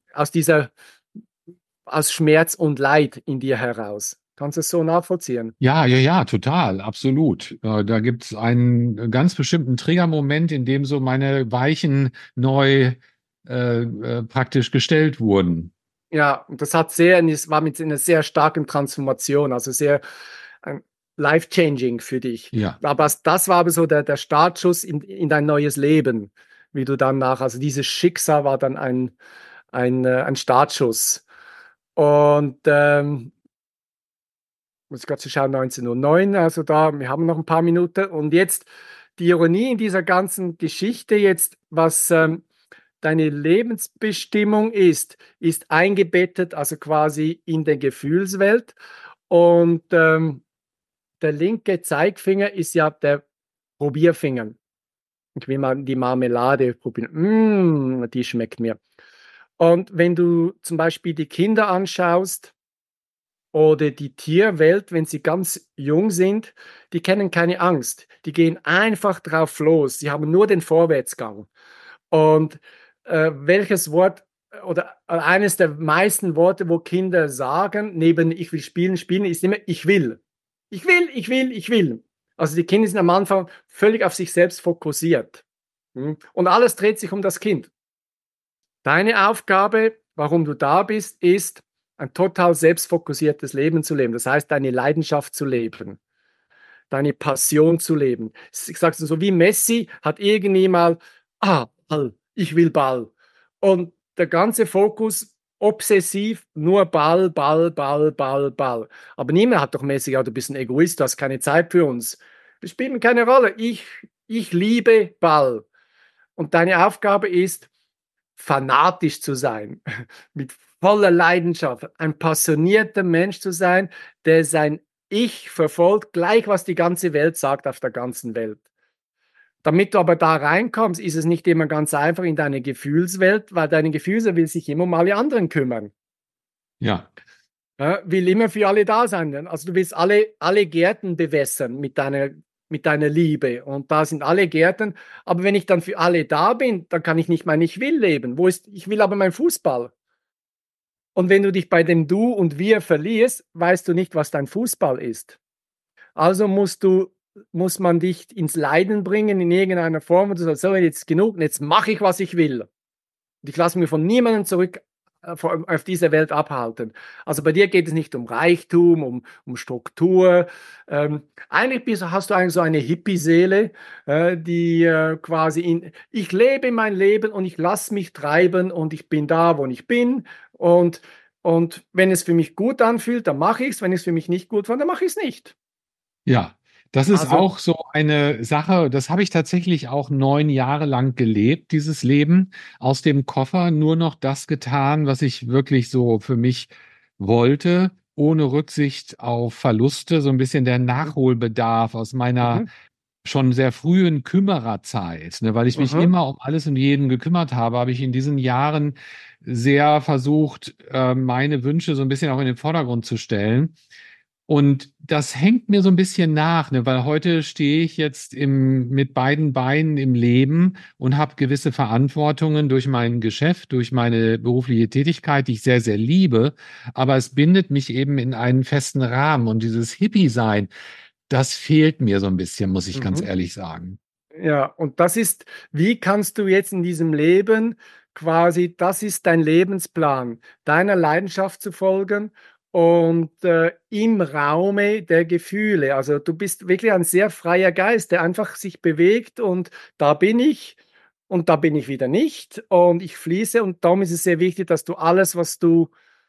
aus Schmerz und Leid in dir heraus. Kannst du es so nachvollziehen? Ja, ja, ja, total, absolut. Da gibt es einen ganz bestimmten Triggermoment, in dem so meine Weichen neu praktisch gestellt wurden. Ja, und es war mit einer sehr starken Transformation, also sehr ähm, life-changing für dich. Ja, Das war aber so der Startschuss in dein neues Leben, wie du also dieses Schicksal war dann ein Startschuss. Und muss ich gerade zu schauen, 19:09 also wir haben noch ein paar Minuten. Und jetzt die Ironie in dieser ganzen Geschichte jetzt, was deine Lebensbestimmung ist eingebettet, also quasi in der Gefühlswelt. Und der linke Zeigefinger ist ja der Probierfinger. Ich will mal die Marmelade probieren. Die schmeckt mir. Und wenn du zum Beispiel die Kinder anschaust oder die Tierwelt, wenn sie ganz jung sind, die kennen keine Angst. Die gehen einfach drauf los. Sie haben nur den Vorwärtsgang. Und welches Wort oder eines der meisten Worte, wo Kinder sagen, neben ich will spielen, spielen, ist immer ich will. Ich will, ich will, ich will. Also die Kinder sind am Anfang völlig auf sich selbst fokussiert. Und alles dreht sich um das Kind. Deine Aufgabe, warum du da bist, ist, ein total selbstfokussiertes Leben zu leben. Das heißt, deine Leidenschaft zu leben, deine Passion zu leben. Ich sage es so, wie Messi hat irgendwie mal, Ball, ich will Ball. Und der ganze Fokus obsessiv, nur Ball, Ball, Ball, Ball, Ball. Aber niemand hat doch Messi, ja, du bist ein Egoist, du hast keine Zeit für uns. Das spielt keine Rolle. Ich liebe Ball. Und deine Aufgabe ist, fanatisch zu sein, mit voller Leidenschaft, ein passionierter Mensch zu sein, der sein Ich verfolgt, gleich was die ganze Welt sagt auf der ganzen Welt. Damit du aber da reinkommst, ist es nicht immer ganz einfach in deine Gefühlswelt, weil deine Gefühlswelt will sich immer um alle anderen kümmern. ja, Ja, will immer für alle da sein. Also du willst alle Gärten bewässern mit deiner Liebe. Und da sind alle Gärten. Aber wenn ich dann für alle da bin, dann kann ich nicht mein Ich will leben. Ich will aber mein Fußball. Und wenn du dich bei dem Du und Wir verlierst, weißt du nicht, was dein Fußball ist. Also muss man dich ins Leiden bringen in irgendeiner Form. Und du sagst, so, jetzt genug, jetzt mache ich, was ich will. Und ich lasse mich von niemandem zurück auf dieser Welt abhalten. Also bei dir geht es nicht um Reichtum, um Struktur. Hast du eigentlich so eine Hippie-Seele, die quasi ich lebe mein Leben und ich lasse mich treiben und ich bin da, wo ich bin. Und wenn es für mich gut anfühlt, dann mache ich es. Wenn es für mich nicht gut war, dann mache ich es nicht. Ja, das ist Also, auch so eine Sache, das habe ich tatsächlich auch 9 Jahre lang gelebt, dieses Leben. Aus dem Koffer nur noch das getan, was ich wirklich so für mich wollte, ohne Rücksicht auf Verluste, so ein bisschen der mhm, Nachholbedarf aus meiner mhm, schon sehr frühen Kümmererzeit, ne, weil ich mich mhm, immer um alles und jeden gekümmert habe, habe ich in diesen Jahren sehr versucht, meine Wünsche so ein bisschen auch in den Vordergrund zu stellen. Und das hängt mir so ein bisschen nach, ne, weil heute stehe ich jetzt mit beiden Beinen im Leben und habe gewisse Verantwortungen durch mein Geschäft, durch meine berufliche Tätigkeit, die ich sehr, sehr liebe. Aber es bindet mich eben in einen festen Rahmen. Und dieses Hippie-Sein, das fehlt mir so ein bisschen, muss ich ganz mhm. ehrlich sagen. Ja, und das ist, wie kannst du jetzt in diesem Leben quasi, das ist dein Lebensplan, deiner Leidenschaft zu folgen und im Raume der Gefühle. Also du bist wirklich ein sehr freier Geist, der einfach sich bewegt und da bin ich und da bin ich wieder nicht und ich fließe und darum ist es sehr wichtig, dass du alles, was du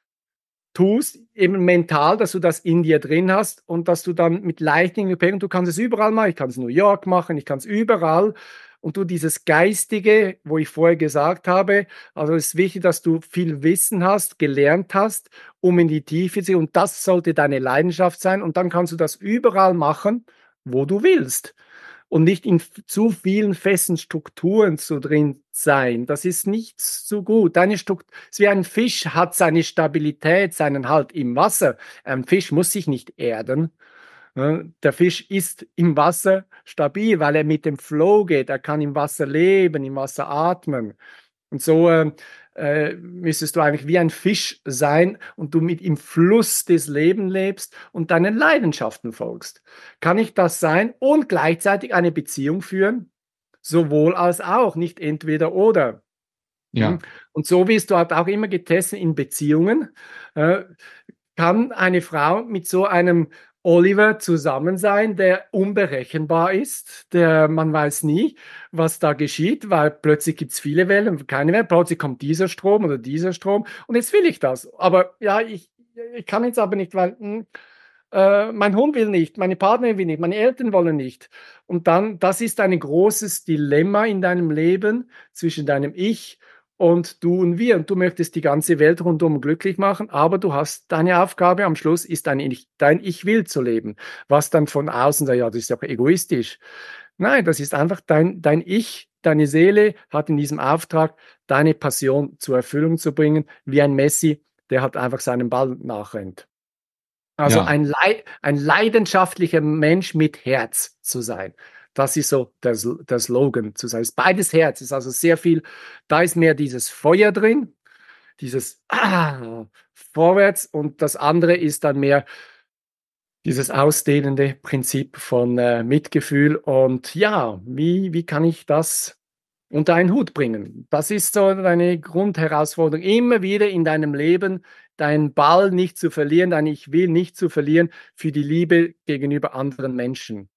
tust, eben mental, dass du das in dir drin hast und dass du dann mit leichtem Gepäck, und du kannst es überall machen, ich kann es in New York machen, ich kann es überall, und du dieses Geistige, wo ich vorher gesagt habe, also es ist wichtig, dass du viel Wissen hast, gelernt hast, um in die Tiefe zu gehen, und das sollte deine Leidenschaft sein, und dann kannst du das überall machen, wo du willst und nicht in zu vielen festen Strukturen zu drin sein. Das ist nicht so gut. Deine Struktur, ist wie ein Fisch, hat seine Stabilität, seinen Halt im Wasser. Ein Fisch muss sich nicht erden. Der Fisch ist im Wasser stabil, weil er mit dem Flow geht. Er kann im Wasser leben, im Wasser atmen. Und so müsstest du eigentlich wie ein Fisch sein und du mit im Fluss des Lebens lebst und deinen Leidenschaften folgst. Kann ich das sein und gleichzeitig eine Beziehung führen? Sowohl als auch, nicht entweder oder. Hm? Ja, Und so wirst du halt auch immer getestet in Beziehungen. Äh, Kann eine Frau mit so einem Oliver zusammen sein, der unberechenbar ist, der man weiß nie, was da geschieht, weil plötzlich gibt es viele Wellen und keine Wellen, plötzlich kommt dieser Strom oder dieser Strom und jetzt will ich das. Aber ja, ich kann jetzt aber nicht, weil mein Hund will nicht, meine Partnerin will nicht, meine Eltern wollen nicht. Und dann, das ist ein großes Dilemma in deinem Leben zwischen deinem Ich und du und wir. Und du möchtest die ganze Welt rundum glücklich machen, aber du hast deine Aufgabe am Schluss, ist dein Ich will zu leben. Was dann von außen sagt, ja, das ist ja egoistisch. Nein, das ist einfach dein Ich, deine Seele hat in diesem Auftrag, deine Passion zur Erfüllung zu bringen, wie ein Messi, der halt einfach seinem Ball nachrennt. Also ja, ein leidenschaftlicher Mensch mit Herz zu sein. Das ist so der Slogan zu sein. Es ist beides Herz, es ist also sehr viel, da ist mehr dieses Feuer drin, dieses vorwärts, und das andere ist dann mehr dieses ausdehnende Prinzip von Mitgefühl und ja, wie kann ich das unter einen Hut bringen? Das ist so deine Grundherausforderung, immer wieder in deinem Leben deinen Ball nicht zu verlieren, dein Ich will nicht zu verlieren für die Liebe gegenüber anderen Menschen.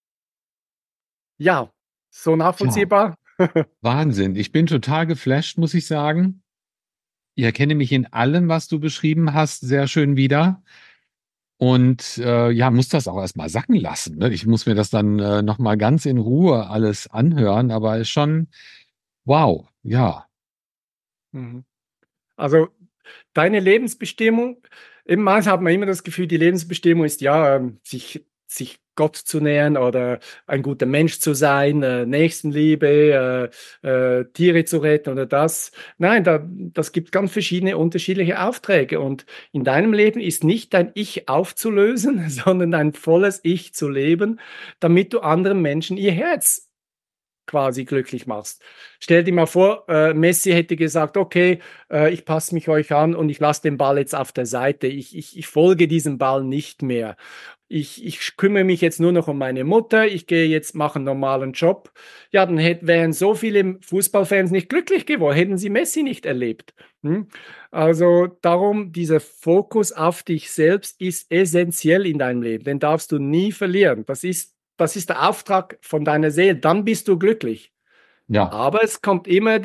Ja, so ja, nachvollziehbar? Wahnsinn. Ich bin total geflasht, muss ich sagen. Ich erkenne mich in allem, was du beschrieben hast, sehr schön wieder. Und ja, muss das auch erstmal sacken lassen. Ne? Ich muss mir das dann nochmal ganz in Ruhe alles anhören, aber ist schon wow, ja, Mhm. Also deine Lebensbestimmung, eben manchmal hat man immer das Gefühl, die Lebensbestimmung ist ja, sich Gott zu nähern oder ein guter Mensch zu sein, Nächstenliebe, Tiere zu retten oder das. Nein, das gibt ganz verschiedene unterschiedliche Aufträge. Und in deinem Leben ist nicht dein Ich aufzulösen, sondern dein volles Ich zu leben, damit du anderen Menschen ihr Herz quasi glücklich machst. Stell dir mal vor, Messi hätte gesagt, okay, ich passe mich euch an und ich lasse den Ball jetzt auf der Seite. Ich folge diesem Ball nicht mehr. Ich kümmere mich jetzt nur noch um meine Mutter. Ich gehe jetzt, mache einen normalen Job. Ja, dann wären so viele Fußballfans nicht glücklich geworden, hätten sie Messi nicht erlebt. Hm? Also darum, dieser Fokus auf dich selbst ist essentiell in deinem Leben. Den darfst du nie verlieren. Das ist der Auftrag von deiner Seele. Dann bist du glücklich. Ja, Aber es kommt immer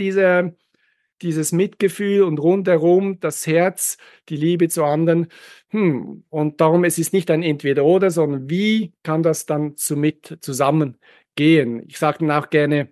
dieses Mitgefühl und rundherum das Herz, die Liebe zu anderen. Und darum, es ist nicht ein Entweder-Oder, sondern wie kann das dann zusammengehen? Ich sage dann auch gerne,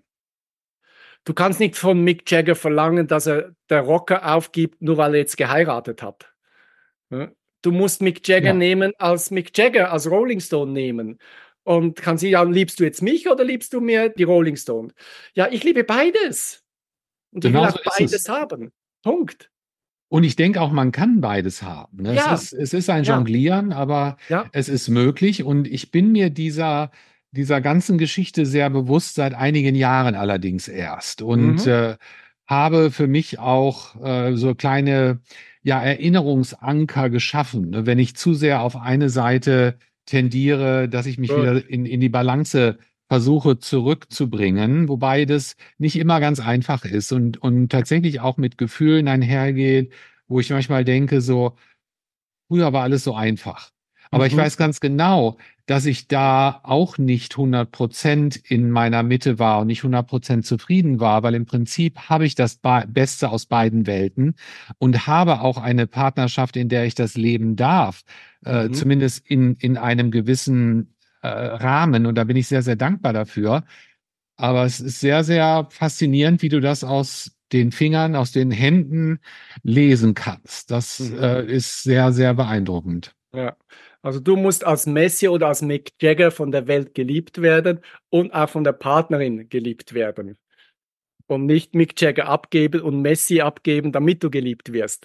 du kannst nicht von Mick Jagger verlangen, dass er der Rocker aufgibt, nur weil er jetzt geheiratet hat. Ja? Du musst Mick Jagger ja. nehmen als Mick Jagger, als Rolling Stone nehmen. Und kann sie ja, liebst du jetzt mich oder liebst du mir die Rolling Stone? Ja, ich liebe beides. Und ich will Genau auch so ist es. beides haben. Punkt. Und ich denke auch, man kann beides haben. Ne? Ja, Es ist ein ja, Jonglieren, aber ja. es ist möglich. Und ich bin mir dieser ganzen Geschichte sehr bewusst, seit einigen Jahren allerdings erst. Und Mhm. habe für mich auch so kleine, ja, Erinnerungsanker geschaffen. Ne? Wenn ich zu sehr auf eine Seite tendiere, dass ich mich Gut. wieder in die Balance versuche zurückzubringen, wobei das nicht immer ganz einfach ist und tatsächlich auch mit Gefühlen einhergeht, wo ich manchmal denke, so, früher war alles so einfach. Aber ich Mhm. weiß ganz genau, dass ich da auch nicht 100% in meiner Mitte war und nicht 100% zufrieden war, weil im Prinzip habe ich das Beste aus beiden Welten und habe auch eine Partnerschaft, in der ich das leben darf, Mhm. zumindest in einem gewissen Rahmen. Und da bin ich sehr, sehr dankbar dafür. Aber es ist sehr, sehr faszinierend, wie du das aus den Fingern, aus den Händen lesen kannst. Das Mhm. ist sehr, sehr beeindruckend. Ja. Also du musst als Messi oder als Mick Jagger von der Welt geliebt werden und auch von der Partnerin geliebt werden. Und nicht Mick Jagger abgeben und Messi abgeben, damit du geliebt wirst.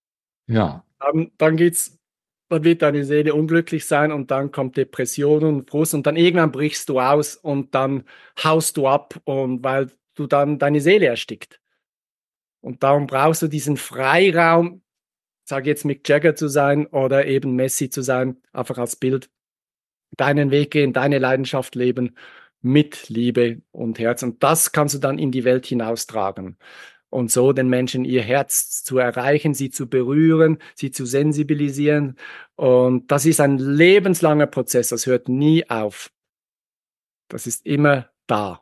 Ja, Dann wird deine Seele unglücklich sein und dann kommt Depression und Frust und dann irgendwann brichst du aus und dann haust du ab und weil du dann deine Seele erstickt. Und darum brauchst du diesen Freiraum, sage jetzt Mick Jagger zu sein oder eben Messi zu sein, einfach als Bild, deinen Weg gehen, deine Leidenschaft leben mit Liebe und Herz. Und das kannst du dann in die Welt hinaustragen. Und so den Menschen ihr Herz zu erreichen, sie zu berühren, sie zu sensibilisieren. Und das ist ein lebenslanger Prozess, das hört nie auf. Das ist immer da.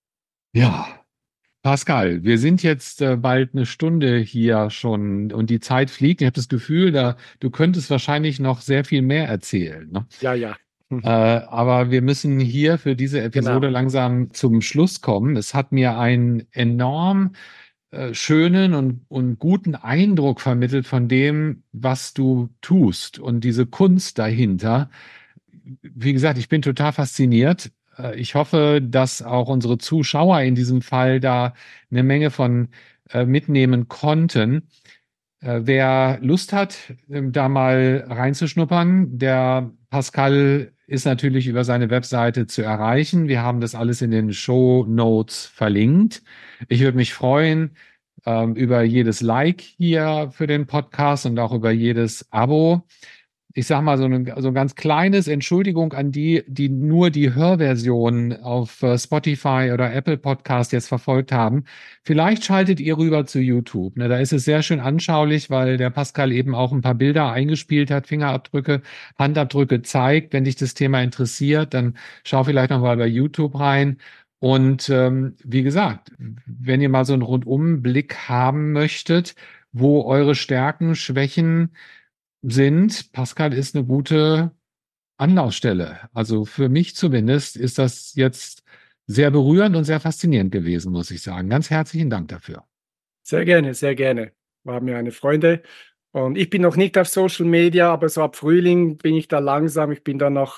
ja. Pascal, wir sind jetzt bald eine Stunde hier schon und die Zeit fliegt. Ich habe das Gefühl, du könntest wahrscheinlich noch sehr viel mehr erzählen. Ne? Ja, ja. Aber wir müssen hier für diese Genau. Episode langsam zum Schluss kommen. Es hat mir einen enorm schönen und guten Eindruck vermittelt von dem, was du tust und diese Kunst dahinter. Wie gesagt, ich bin total fasziniert. Ich hoffe, dass auch unsere Zuschauer in diesem Fall da eine Menge von mitnehmen konnten. Wer Lust hat, da mal reinzuschnuppern, der Pascal ist natürlich über seine Webseite zu erreichen. Wir haben das alles in den Show Notes verlinkt. Ich würde mich freuen über jedes Like hier für den Podcast und auch über jedes Abo. Ich sage mal so ein ganz kleines Entschuldigung an die, die nur die Hörversion auf Spotify oder Apple Podcast jetzt verfolgt haben. Vielleicht schaltet ihr rüber zu YouTube. Ne, da ist es sehr schön anschaulich, weil der Pascal eben auch ein paar Bilder eingespielt hat, Fingerabdrücke, Handabdrücke zeigt. Wenn dich das Thema interessiert, dann schau vielleicht noch mal bei YouTube rein. Und wie gesagt, wenn ihr mal so einen Rundumblick haben möchtet, wo eure Stärken, Schwächen sind, Pascal ist eine gute Anlaufstelle. Also für mich zumindest ist das jetzt sehr berührend und sehr faszinierend gewesen, muss ich sagen. Ganz herzlichen Dank dafür. Sehr gerne, sehr gerne. War mir eine Freude. Und ich bin noch nicht auf Social Media, aber so ab Frühling bin ich da langsam. Ich bin da noch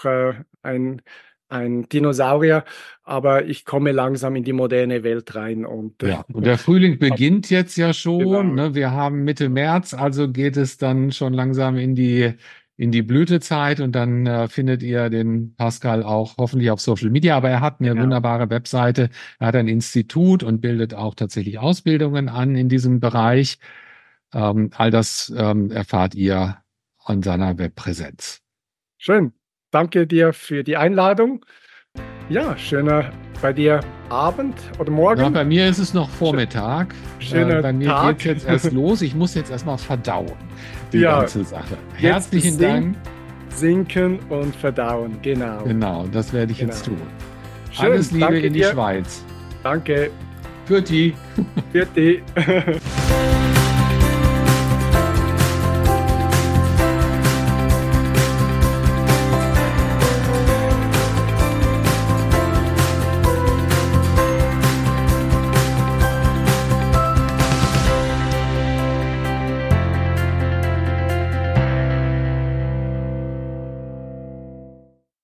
ein Dinosaurier, aber ich komme langsam in die moderne Welt rein. Und Ja, und der Frühling beginnt jetzt ja schon. genau, Ne? Wir haben Mitte März, also geht es dann schon langsam in die in die Blütezeit und dann findet ihr den Pascal auch hoffentlich auf Social Media. Aber er hat eine wunderbare Webseite. Er hat ein Institut und bildet auch tatsächlich Ausbildungen an in diesem Bereich. All das erfahrt ihr an seiner Webpräsenz. Schön. Danke dir für die Einladung. Ja, schöner bei dir Abend oder Morgen. Ja, bei mir ist es noch Vormittag. Schöner bei mir Tag. geht es jetzt erst los. Ich muss jetzt erstmal verdauen, die ganze Sache. Herzlichen Dank. Sinken und verdauen, genau. Genau, das werde ich jetzt tun. Schön, alles Liebe in die Schweiz. Danke. Für die. Für die.